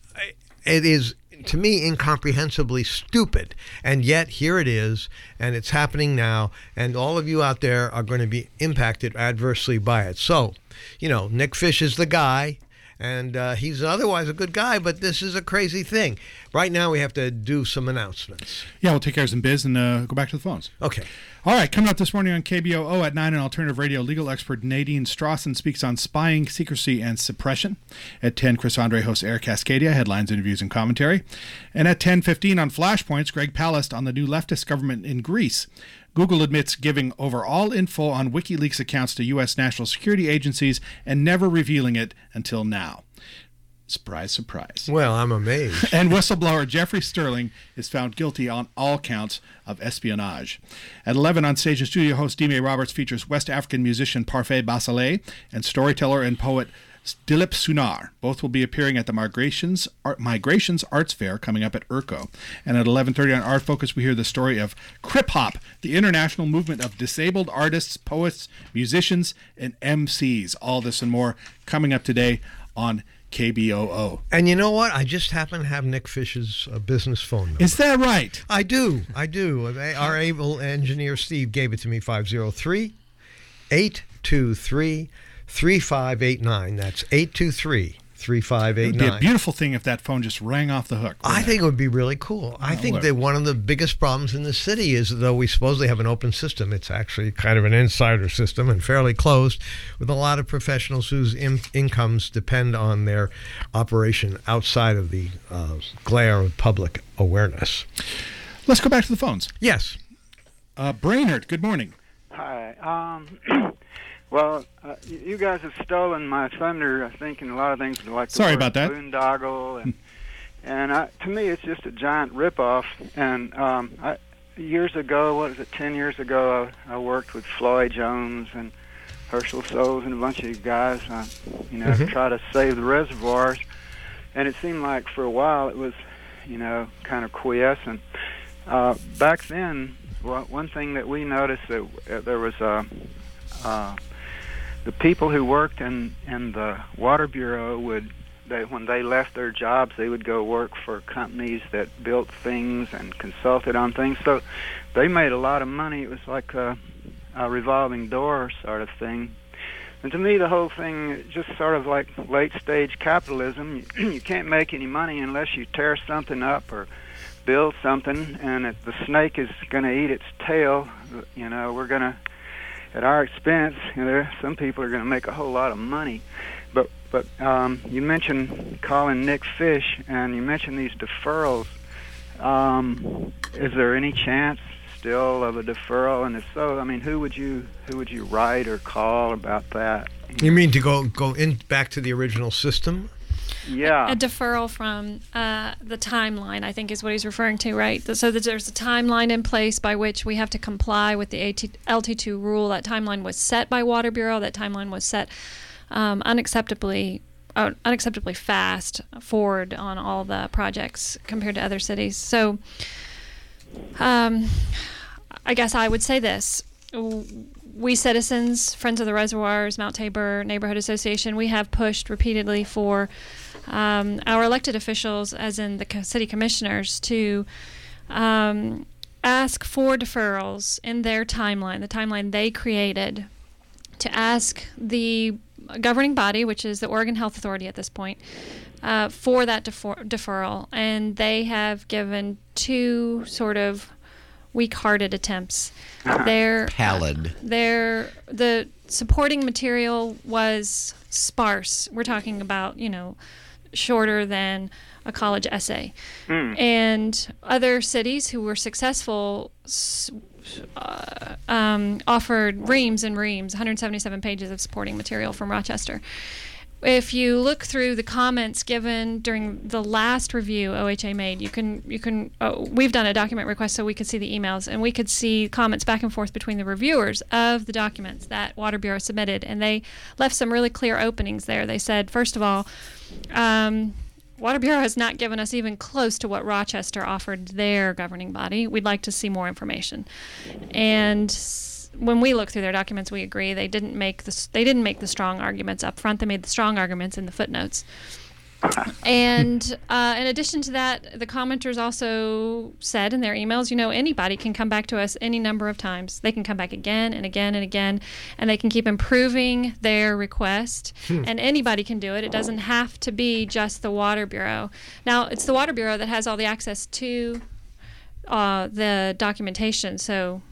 it is, to me, incomprehensibly stupid. And yet here it is, and it's happening now, and all of you out there are going to be impacted adversely by it. So, you know, Nick Fish is the guy, and uh, he's otherwise a good guy, but this is a crazy thing. Right now we have to do some announcements. Yeah, we'll take care of some biz and uh, go back to the phones. Okay. All right, coming up this morning on K B O O at nine on Alternative Radio, legal expert Nadine Strawson speaks on spying, secrecy, and suppression. At ten, Chris Andre hosts Air Cascadia, headlines, interviews, and commentary. And at ten fifteen on Flashpoints, Greg Palast on the new leftist government in Greece. Google admits giving over all info on WikiLeaks accounts to U S national security agencies and never revealing it until now. Surprise, surprise. Well, I'm amazed. And whistleblower Jeffrey Sterling is found guilty on all counts of espionage. At eleven on Stage and Studio, host Dime Roberts features West African musician Parfait Basalet and storyteller and poet Dilip Sunar. Both will be appearing at the Migrations, Art, Migrations Arts Fair coming up at U R C O. And at eleven thirty on Art Focus, we hear the story of Crip Hop, the international movement of disabled artists, poets, musicians, and M Cs. All this and more coming up today on K B O O. And you know what? I just happen to have Nick Fish's uh, business phone number. Is that right? I do. I do. Our able engineer Steve gave it to me, five oh three, eight two three, three five eight nine. That's eight two three, three five eight It would be a nine. beautiful thing if that phone just rang off the hook. I think it would be really cool. I Yeah, think look. that one of the biggest problems in the city is, though we supposedly have an open system, it's actually kind of an insider system and fairly closed, with a lot of professionals whose in- incomes depend on their operation outside of the uh, glare of public awareness. Let's go back to the phones. Yes. Uh, Brainerd, good morning. Hi. Um, well, uh, y- you guys have stolen my thunder, I think, in a lot of things like the Sorry word about that. boondoggle, and and I, to me, it's just a giant ripoff. And um, I, years ago, what was it, ten years ago, I, I worked with Floyd Jones and Herschel Souls and a bunch of guys, uh, you know, Mhm. to try to save the reservoirs. And it seemed like for a while it was, you know, kind of quiescent. Uh, back then, one one thing that we noticed that uh, there was uh, uh, the people who worked in in the Water Bureau would. They, when they left their jobs, they would go work for companies that built things and consulted on things. So they made a lot of money. It was like a, a revolving door sort of thing. And to me, the whole thing is just sort of like late-stage capitalism. You, you can't make any money unless you tear something up or build something, and if the snake is going to eat its tail, you know, we're going to, at our expense, you know, some people are going to make a whole lot of money. But but um, you mentioned calling Nick Fish, and you mentioned these deferrals. Um, is there any chance still of a deferral? And if so, I mean, who would you who would you write or call about that? You mean to go go in back to the original system? Yeah. A, a deferral from uh, the timeline, I think, is what he's referring to, right? So that there's a timeline in place by which we have to comply with the L T two rule. That timeline was set by Water Bureau. That timeline was set um, unacceptably uh, unacceptably fast forward on all the projects compared to other cities. So um, I guess I would say this. We citizens, Friends of the Reservoirs, Mount Tabor Neighborhood Association, we have pushed repeatedly for um, our elected officials, as in the co- city commissioners, to um, ask for deferrals in their timeline, the timeline they created, to ask the governing body, which is the Oregon Health Authority at this point, uh, for that defer- deferral. And they have given two sort of weak-hearted attempts. Their pallid. Their the supporting material was sparse. We're talking about, you know, shorter than a college essay. Mm. And other cities who were successful uh, um, offered reams and reams, one hundred seventy-seven pages of supporting material from Rochester. If you look through the comments given during the last review O H A made, you can you can oh, we've done a document request so we could see the emails, and we could see comments back and forth between the reviewers of the documents that Water Bureau submitted, and they left some really clear openings there. They said, first of all, um, Water Bureau has not given us even close to what Rochester offered their governing body. We'd like to see more information. And when we look through their documents, we agree they didn't make the they didn't make the strong arguments up front. They made the strong arguments in the footnotes. And uh, in addition to that, the commenters also said in their emails, you know, anybody can come back to us any number of times. They can come back again and again and again, and they can keep improving their request. Hmm. And anybody can do it. It doesn't have to be just the Water Bureau. Now, it's the Water Bureau that has all the access to uh, the documentation, so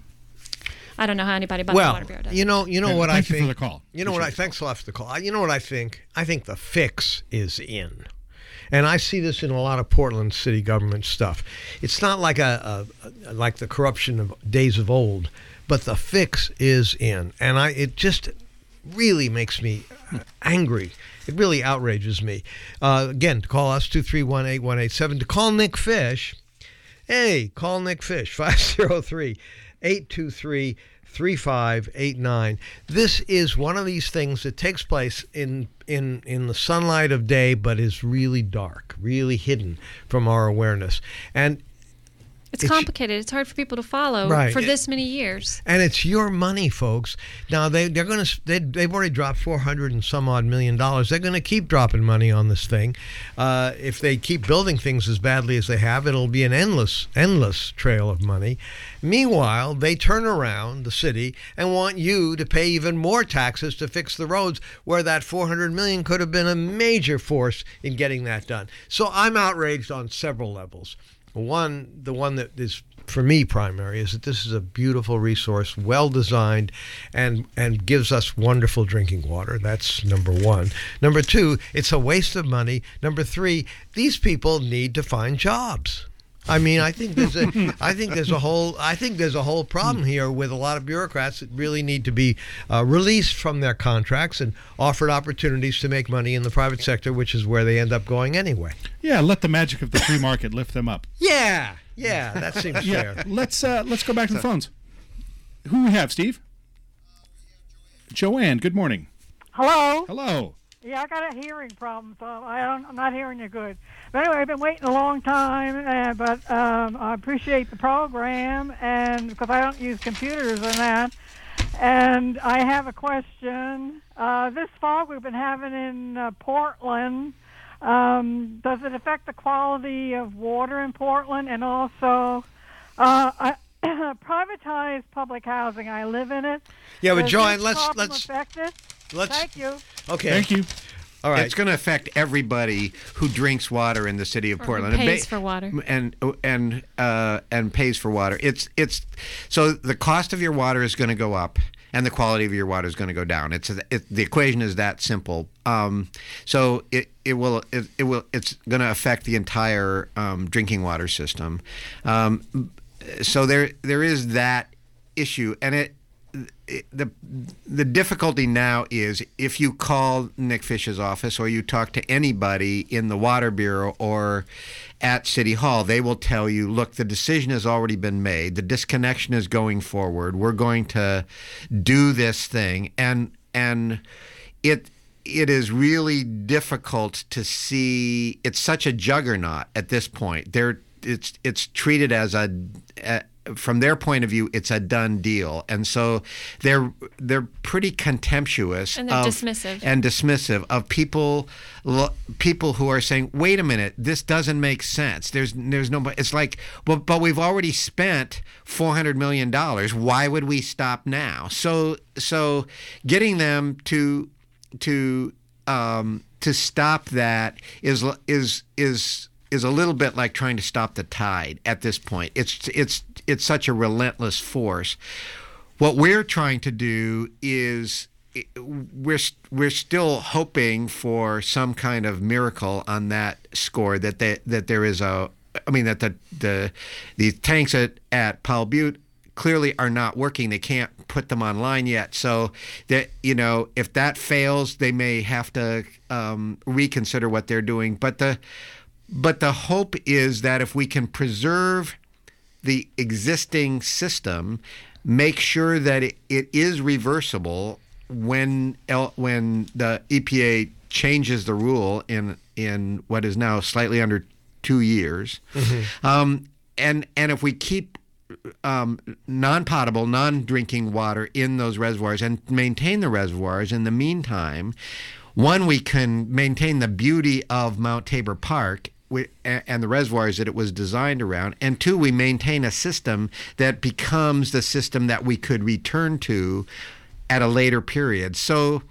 I don't know how anybody but well, the Water Bureau does. you know, you know yeah, what thank I you think. for the call. You know Appreciate what I thanks a lot for the call. You know what I think. I think the fix is in, and I see this in a lot of Portland city government stuff. It's not like a, a, a like the corruption of days of old, but the fix is in, and I it just really makes me angry. It really outrages me. Uh, again, to call us two three one eight one eight seven. To call Nick Fish, hey, call Nick Fish five zero three. eight two three, three five eight nine. This is one of these things that takes place in, in, in the sunlight of day, but is really dark, really hidden from our awareness. And It's, it's complicated. It's hard for people to follow right. for this many years. And it's your money, folks. Now they they're going to they they've already dropped four hundred and some odd million dollars. They're going to keep dropping money on this thing. Uh, if they keep building things as badly as they have, it'll be an endless endless trail of money. Meanwhile, they turn around the city and want you to pay even more taxes to fix the roads, where that four hundred million could have been a major force in getting that done. So I'm outraged on several levels. One, the one that is for me primary, is that this is a beautiful resource, well designed, and and gives us wonderful drinking water. That's number one. Number two, it's a waste of money. Number three, these people need to find jobs. I mean, I think there's a, I think there's a whole, I think there's a whole problem here with a lot of bureaucrats that really need to be uh, released from their contracts and offered opportunities to make money in the private sector, which is where they end up going anyway. Yeah, let the magic of the free market lift them up. Yeah, yeah, that seems yeah, fair. Let's uh, let's go back to the phones. Who we have, Steve? Joanne. Good morning. Hello. Hello. Yeah, I got a hearing problem, so I don't, I'm not hearing you good. But anyway, I've been waiting a long time, uh, but um, I appreciate the program, and because I don't use computers and that. And I have a question. Uh, this fog we've been having in uh, Portland, um, does it affect the quality of water in Portland? And also, uh, I, privatized public housing. I live in it. Yeah, but Does Joanne, this let's problem let's affect it? let's. Thank you. Okay. Thank you. All right. It's going to affect everybody who drinks water in the city of Or who Portland. And pays ba- for water. and and uh, and pays for water. It's it's so the cost of your water is going to go up, and the quality of your water is going to go down. It's it, the equation is that simple. Um, so it it will it, it will it's going to affect the entire um, drinking water system. Um, so there there is that issue, and it. The the difficulty now is if you call Nick Fish's office or you talk to anybody in the Water Bureau or at City Hall, they will tell you, look, the decision has already been made. The disconnection is going forward. We're going to do this thing. And and it it is really difficult to see. It's such a juggernaut at this point. They're it's it's treated as a, a from their point of view, it's a done deal, and so they're they're pretty contemptuous And they're of, dismissive. and dismissive of people people who are saying, "Wait a minute, this doesn't make sense." There's there's no. It's like, well, but we've already spent four hundred million dollars. Why would we stop now? So so getting them to to um, to stop that is is is. is a little bit like trying to stop the tide at this point. It's it's it's such a relentless force. What we're trying to do is we're we're still hoping for some kind of miracle on that score, that they, that there is a I mean that the the the tanks at, at Powell Butte clearly are not working. They can't put them online yet. So that, you know, if that fails, they may have to um, reconsider what they're doing. But the But the hope is that if we can preserve the existing system, make sure that it, it is reversible when when the E P A changes the rule in in what is now slightly under two years, mm-hmm. um, and and if we keep um, non-potable, non-drinking water in those reservoirs and maintain the reservoirs in the meantime, one, we can maintain the beauty of Mount Tabor Park We, and the reservoirs that it was designed around, and two, we maintain a system that becomes the system that we could return to at a later period. So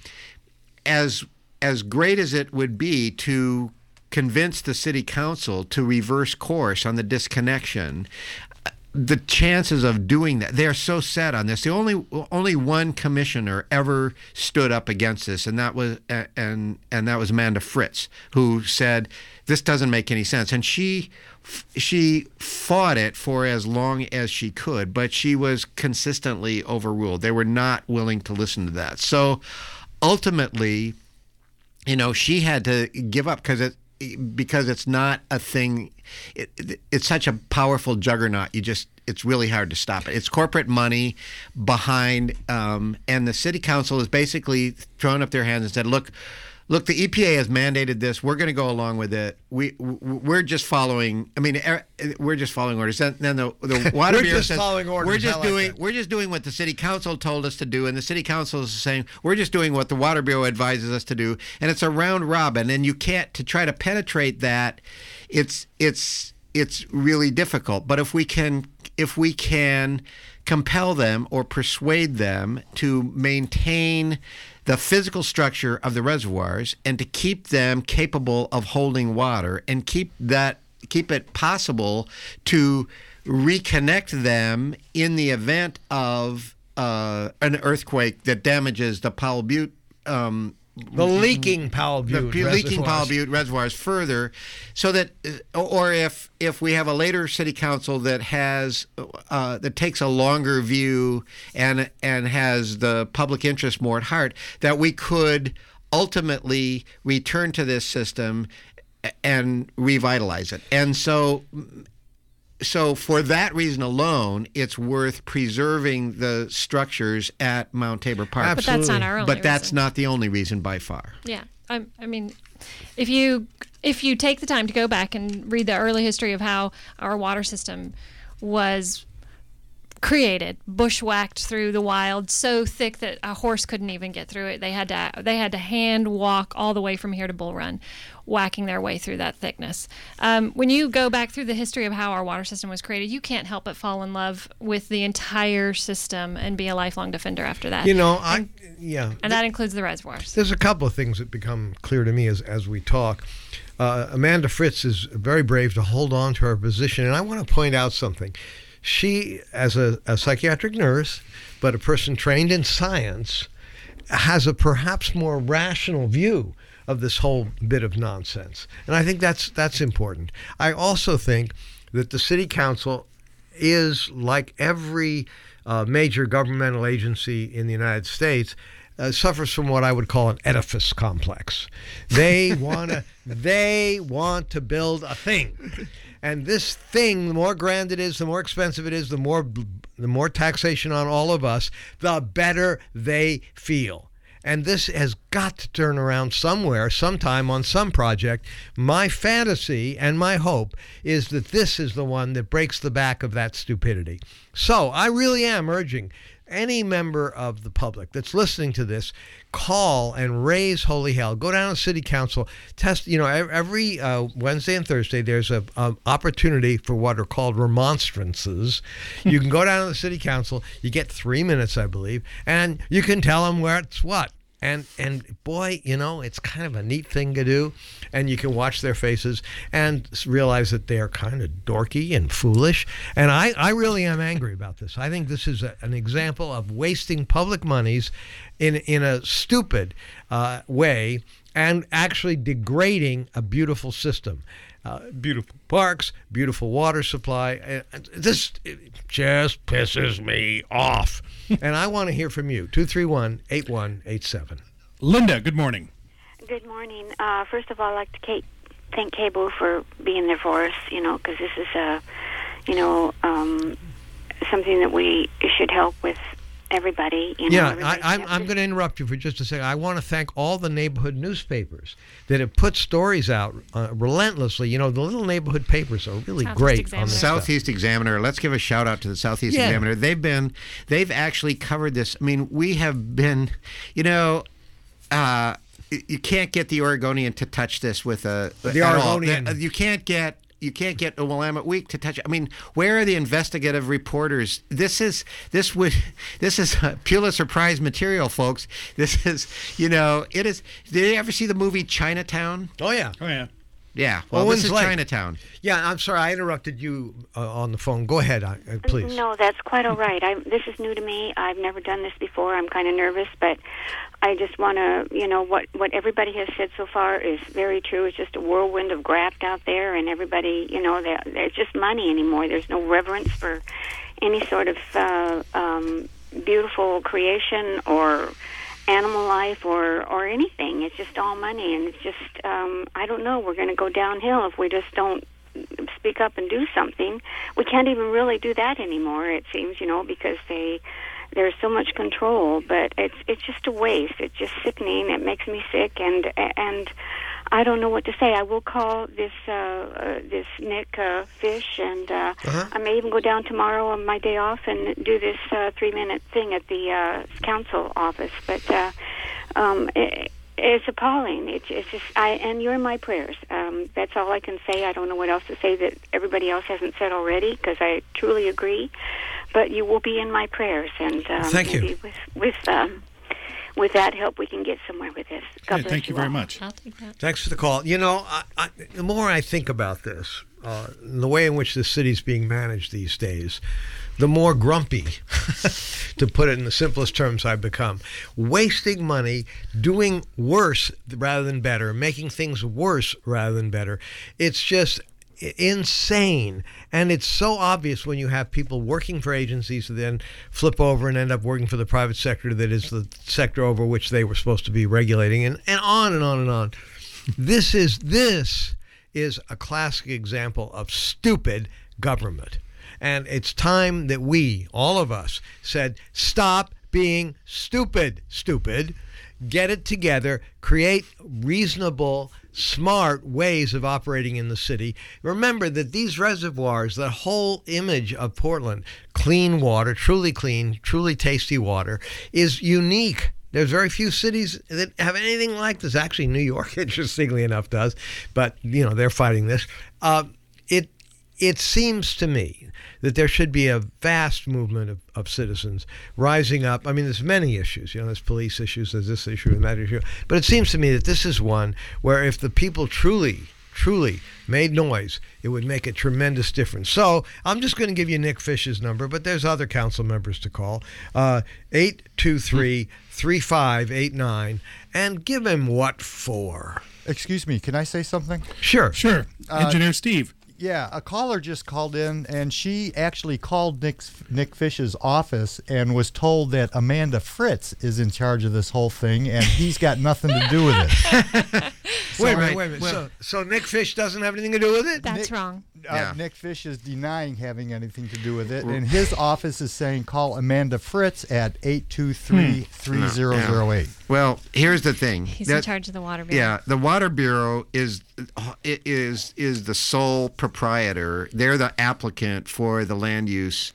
as as great as it would be to convince the city council to reverse course on the disconnection, the chances of doing that, they're so set on this. The only only one commissioner ever stood up against this, and that was and and that was Amanda Fritz, who said this doesn't make any sense, and she she fought it for as long as she could, but she was consistently overruled. They were not willing to listen to that. So ultimately, you know, she had to give up because it because it's not a thing. It, it, it's such a powerful juggernaut. You just, it's really hard to stop it. It's corporate money behind, um, and the city council has basically thrown up their hands and said, look, look, the E P A has mandated this. We're going to go along with it. We, we're just following, I mean, we're just following orders. Then, then the, the Water we're Bureau says, following orders. we're just I like doing, that. we're just doing what the city council told us to do. And the city council is saying, we're just doing what the Water Bureau advises us to do. And it's a round robin. And you can't, to try to penetrate that, it's, it's, it's really difficult. But if we can, if we can compel them or persuade them to maintain the physical structure of the reservoirs and to keep them capable of holding water and keep that keep it possible to reconnect them in the event of uh, an earthquake that damages the Powell Butte um, the leaking Powell Butte the leaking Powell Butte reservoirs further, so that, or if if we have a later city council that has uh, that takes a longer view and and has the public interest more at heart, that we could ultimately return to this system and revitalize it. And so. So for that reason alone, it's worth preserving the structures at Mount Tabor Park. But that's not our only But that's reason. not the only reason by far. Yeah. I, I mean, if you if you take the time to go back and read the early history of how our water system was created, bushwhacked through the wild, so thick that a horse couldn't even get through it. They had to they had to hand walk all the way from here to Bull Run, whacking their way through that thickness. Um, when you go back through the history of how our water system was created, you can't help but fall in love with the entire system and be a lifelong defender after that. You know, and, I yeah, and that includes the reservoirs. There's a couple of things that become clear to me as as we talk. Uh, Amanda Fritz is very brave to hold on to her position, and I want to point out something. She, as a, a psychiatric nurse, but a person trained in science, has a perhaps more rational view of this whole bit of nonsense. And I think that's that's important. I also think that the city council is, like every uh, major governmental agency in the United States, uh, suffers from what I would call an edifice complex. They want to they want to build a thing. And this thing, the more grand it is, the more expensive it is, the more the more taxation on all of us, the better they feel. And this has got to turn around somewhere, sometime on some project. My fantasy and my hope is that this is the one that breaks the back of that stupidity. So I really am urging any member of the public that's listening to this, call and raise holy hell. Go down to city council. Test. You know, every uh, Wednesday and Thursday there's a, a opportunity for what are called remonstrances. You can go down to the city council. You get three minutes, I believe, and you can tell them where it's what. And and boy, you know, it's kind of a neat thing to do. And you can watch their faces and realize that they're kind of dorky and foolish. And I, I really am angry about this. I think this is a, an example of wasting public monies in, in a stupid uh, way and actually degrading a beautiful system. Uh, beautiful parks, beautiful water supply. Uh, this just pisses me off. And I want to hear from you. two three one, eight one eight seven. Linda, good morning. Good morning. Uh, first of all, I'd like to Kate, thank K B O O for being there for us, you know, because this is, a, you know, um, something that we should help with everybody. You know, yeah, everybody I, I'm, I'm going to interrupt you for just a second. I want to thank all the neighborhood newspapers that have put stories out uh, relentlessly. You know, the little neighborhood papers are really Southeast great Examiner. on this Southeast stuff. Examiner. Let's give a shout out to the Southeast Yeah. Examiner. They've been, they've actually covered this. I memean, we have been, you know, uh, you can't get the Oregonian to touch this with a The at all. Oregonian. You can't get. You can't get a Willamette Week to touch it. I mean, where are the investigative reporters? This is this would this is uh, Pulitzer Prize material, folks. This is you know it is. Did you ever see the movie Chinatown? Oh yeah, oh yeah, yeah. Well, Owen's this is Lake. Chinatown. Yeah, I'm sorry I interrupted you uh, on the phone. Go ahead, uh, please. No, that's quite all right. I, this is new to me. I've never done this before. I'm kind of nervous, but I just want to, you know, what, what everybody has said so far is very true. It's just a whirlwind of graft out there, and everybody, you know, there's just money anymore. There's no reverence for any sort of uh, um, beautiful creation or animal life or, or anything. It's just all money, and it's just, um, I don't know, we're going to go downhill if we just don't speak up and do something. We can't even really do that anymore, it seems, you know, because they there's so much control. But it's it's just a waste. It's just sickening. It makes me sick, and and I don't know what to say. I will call this uh, uh, this Nick uh, Fish, and uh, Uh-huh. I may even go down tomorrow on my day off and do this uh, three minute thing at the uh, council office. But uh, um, it, it's appalling. It's, it's just I and you're in my prayers. Um, that's all I can say. I don't know what else to say that everybody else hasn't said already, because I truly agree. But you will be in my prayers, and um, Thank you. maybe with with um, with that help, we can get somewhere with this. God Hey, bless thank you all. very much. I'll take that. Thanks for the call. You know, I, I, the more I think about this, uh, the way in which the city's being managed these days, the more grumpy, to put it in the simplest terms, I've become. Wasting money, doing worse rather than better, making things worse rather than better. It's just insane. And it's so obvious when you have people working for agencies who then flip over and end up working for the private sector that is the sector over which they were supposed to be regulating, and, and on and on and on. This is this is a classic example of stupid government. And it's time that we, all of us, said, stop being stupid, stupid. get it together, create reasonable, smart ways of operating in the city. Remember that these reservoirs, the whole image of Portland, clean water, truly clean, truly tasty water, is unique. There's very few cities that have anything like this. Actually, New York, interestingly enough, does. But, you know, they're fighting this. Uh, it it seems to me that there should be a vast movement of, of citizens rising up. I mean, there's many issues. You know, there's police issues, there's this issue and that issue. But it seems to me that this is one where if the people truly, truly made noise, it would make a tremendous difference. So I'm just going to give you Nick Fish's number, but there's other council members to call. Uh, eight two three, three five eight nine, and give him what for? Excuse me, can I say something? Sure. Sure. Uh, Engineer Steve. Yeah, a caller just called in, and she actually called Nick, Nick Fish's office and was told that Amanda Fritz is in charge of this whole thing, and he's got nothing to do with it. So, wait a minute, wait a minute. Well, so, so Nick Fish doesn't have anything to do with it? That's Nick, wrong. Uh, Yeah. Nick Fish is denying having anything to do with it, and his office is saying call Amanda Fritz at eight two three, three zero zero eight. Well, here's the thing. He's That- in charge of the Water Bureau. Yeah, the Water Bureau is is is the sole proprietor. They're the applicant for the land use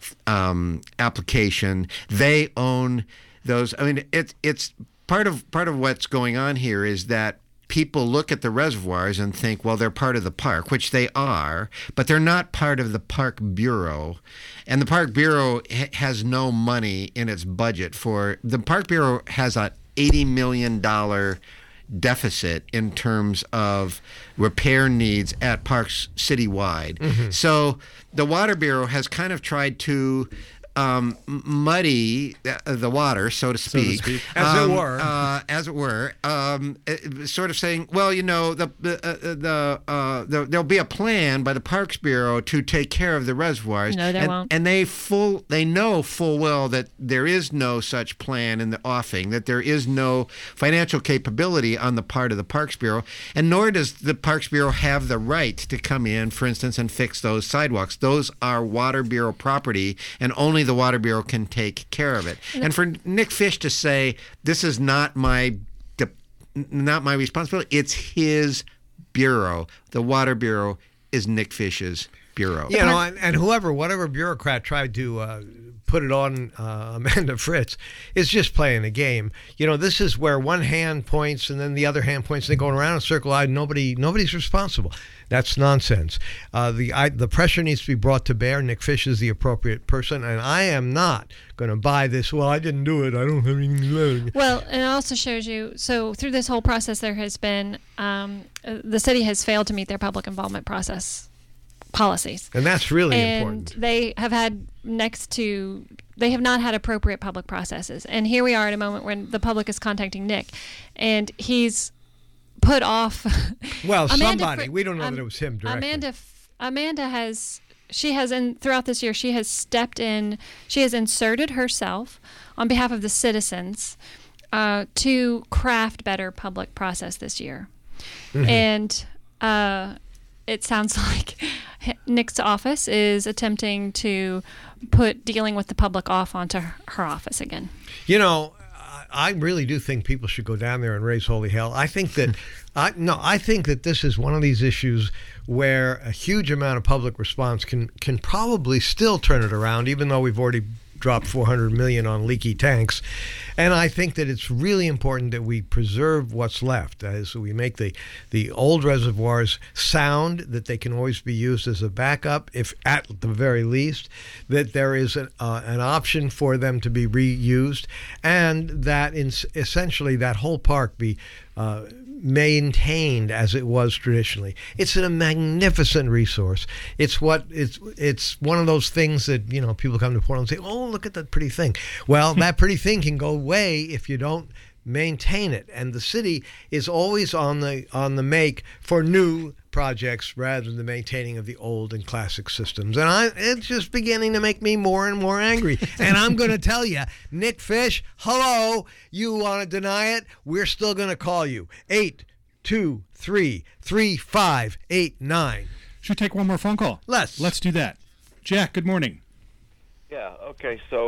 um, application. They own those. I mean, it's it's part of part of what's going on here is that people look at the reservoirs and think, well, they're part of the park, which they are, but they're not part of the Park Bureau. And the Park Bureau ha- has no money in its budget for... The Park Bureau has a eighty million dollars deficit in terms of repair needs at parks citywide. Mm-hmm. So the Water Bureau has kind of tried to um, muddy the, the water, so to speak, So to speak. As it um, were. uh, as it were, um, uh, sort of saying, well, you know, the the, uh, the, uh, the there'll be a plan by the Parks Bureau to take care of the reservoirs. No, there and, won't. And they full they know full well that there is no such plan in the offing, that there is no financial capability on the part of the Parks Bureau, and nor does the Parks Bureau have the right to come in, for instance, and fix those sidewalks. Those are Water Bureau property, and only the Water Bureau can take care of it. And for Nick Fish to say this is not my de- not my responsibility, it's his bureau. The Water Bureau is Nick Fish's bureau. You know, and, and whoever, whatever bureaucrat tried to uh, put it on uh, Amanda Fritz is just playing a game. You know, this is where one hand points and then the other hand points, and they're going around in a circle. I, nobody, nobody's responsible. That's nonsense. Uh, the I, the pressure needs to be brought to bear. Nick Fish is the appropriate person, and I am not going to buy this. Well, I didn't do it. I don't have anything to learn. Well, and it also shows you, so through this whole process, there has been, um, uh, the city has failed to meet their public involvement process policies. And that's really and important. they have had next to, they have not had appropriate public processes. And here we are at a moment when the public is contacting Nick, and he's put off. Well, Amanda somebody. Fr- we don't know um, that it was him directly. Amanda, F- Amanda has, she has, in throughout this year, she has stepped in, she has inserted herself on behalf of the citizens uh, to craft better public process this year. Mhm. And uh, it sounds like Nick's office is attempting to put dealing with the public off onto her, her office again. You know, I really do think people should go down there and raise holy hell. I think that, I no, I think that this is one of these issues where a huge amount of public response can can probably still turn it around, even though we've already dropped four hundred million on leaky tanks. And I think that it's really important that we preserve what's left, as we make the the old reservoirs sound, that they can always be used as a backup, if at the very least, that there is an, uh, an option for them to be reused, and that in, essentially that whole park be uh, maintained as it was traditionally. It's a magnificent resource. It's what it's it's one of those things that, you know, people come to Portland and say, "Oh, look at that pretty thing." Well, that pretty thing can go away if you don't maintain it. And the city is always on the on the make for new projects rather than the maintaining of the old and classic systems. And I it's just beginning to make me more and more angry. And I'm going to tell you, Nick Fish, hello, you want to deny it? We're still going to call you. eight two three, three five eight nine. Should we take one more phone call? Let's. Let's do that. Jack, good morning. Yeah, okay, so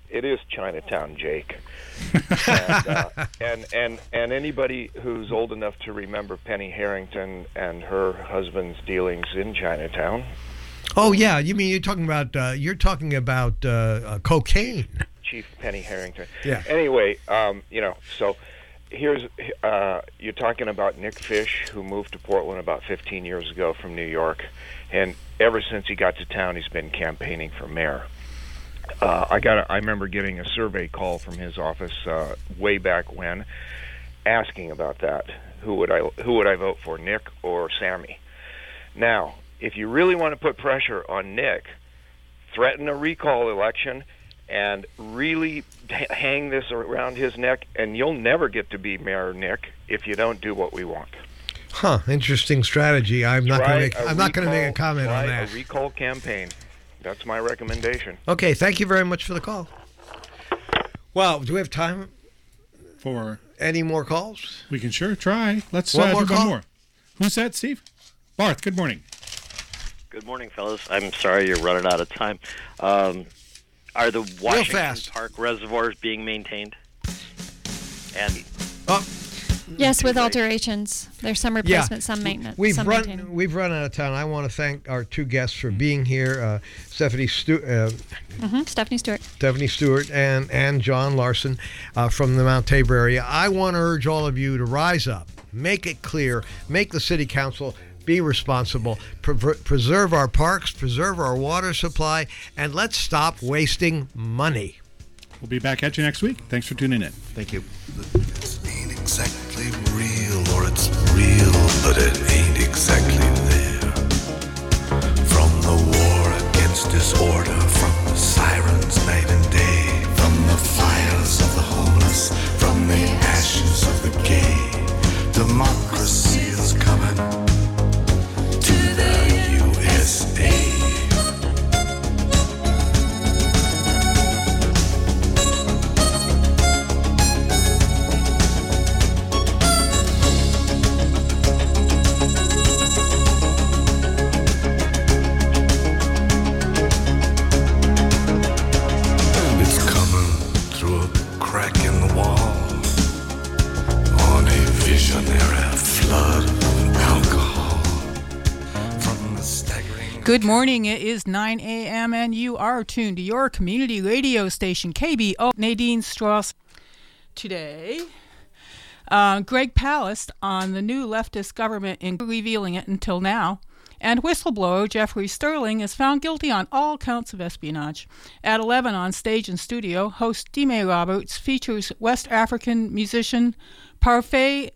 it is Chinatown, Jake. and, uh, and and and anybody who's old enough to remember Penny Harrington and her husband's dealings in Chinatown. Oh yeah, you mean you're talking about uh, you're talking about uh, uh, cocaine. Chief Penny Harrington. Yeah. Anyway, um, you know, so here's uh, you're talking about Nick Fish, who moved to Portland about fifteen years ago from New York, and ever since he got to town, he's been campaigning for mayor. Uh, I got. A, I remember getting a survey call from his office uh, way back when, asking about that. Who would I? Who would I vote for, Nick or Sammy? Now, if you really want to put pressure on Nick, threaten a recall election and really h- hang this around his neck, and you'll never get to be Mayor Nick if you don't do what we want. Huh? Interesting strategy. I'm not going to. I'm not going to make a comment try on that. A recall campaign. That's my recommendation. Okay, thank you very much for the call. Well, do we have time for any more calls? We can sure try. Let's one uh, more do call. one more. Who's that, Steve? Barth, good morning. Good morning, fellas. I'm sorry you're running out of time. Um, are the Washington fast. Park reservoirs being maintained? And oh. Yes, with alterations. There's some replacement, some maintenance. We've some run. maintaining. We've run out of time. I want to thank our two guests for being here, uh, Stephanie Stu- uh, Mm-hmm. Stephanie Stewart. Stephanie Stewart and and John Larson uh, from the Mount Tabor area. I want to urge all of you to rise up, make it clear, make the city council be responsible, pre- preserve our parks, preserve our water supply, and let's stop wasting money. We'll be back at you next week. Thanks for tuning in. Thank you. Ain't exactly real, or it's real, but it ain't exactly there. From the war against disorder, from the sirens night and day, from the fires of the homeless, from the ashes of the gay, democracy is coming to the U S A. Good morning. It is nine a.m. and you are tuned to your community radio station, K B O. Nadine Strauss. Today, uh, Greg Palast on the new leftist government in revealing it until now. And whistleblower Jeffrey Sterling is found guilty on all counts of espionage. At eleven on Stage and Studio, host Dime Roberts features West African musician Parfait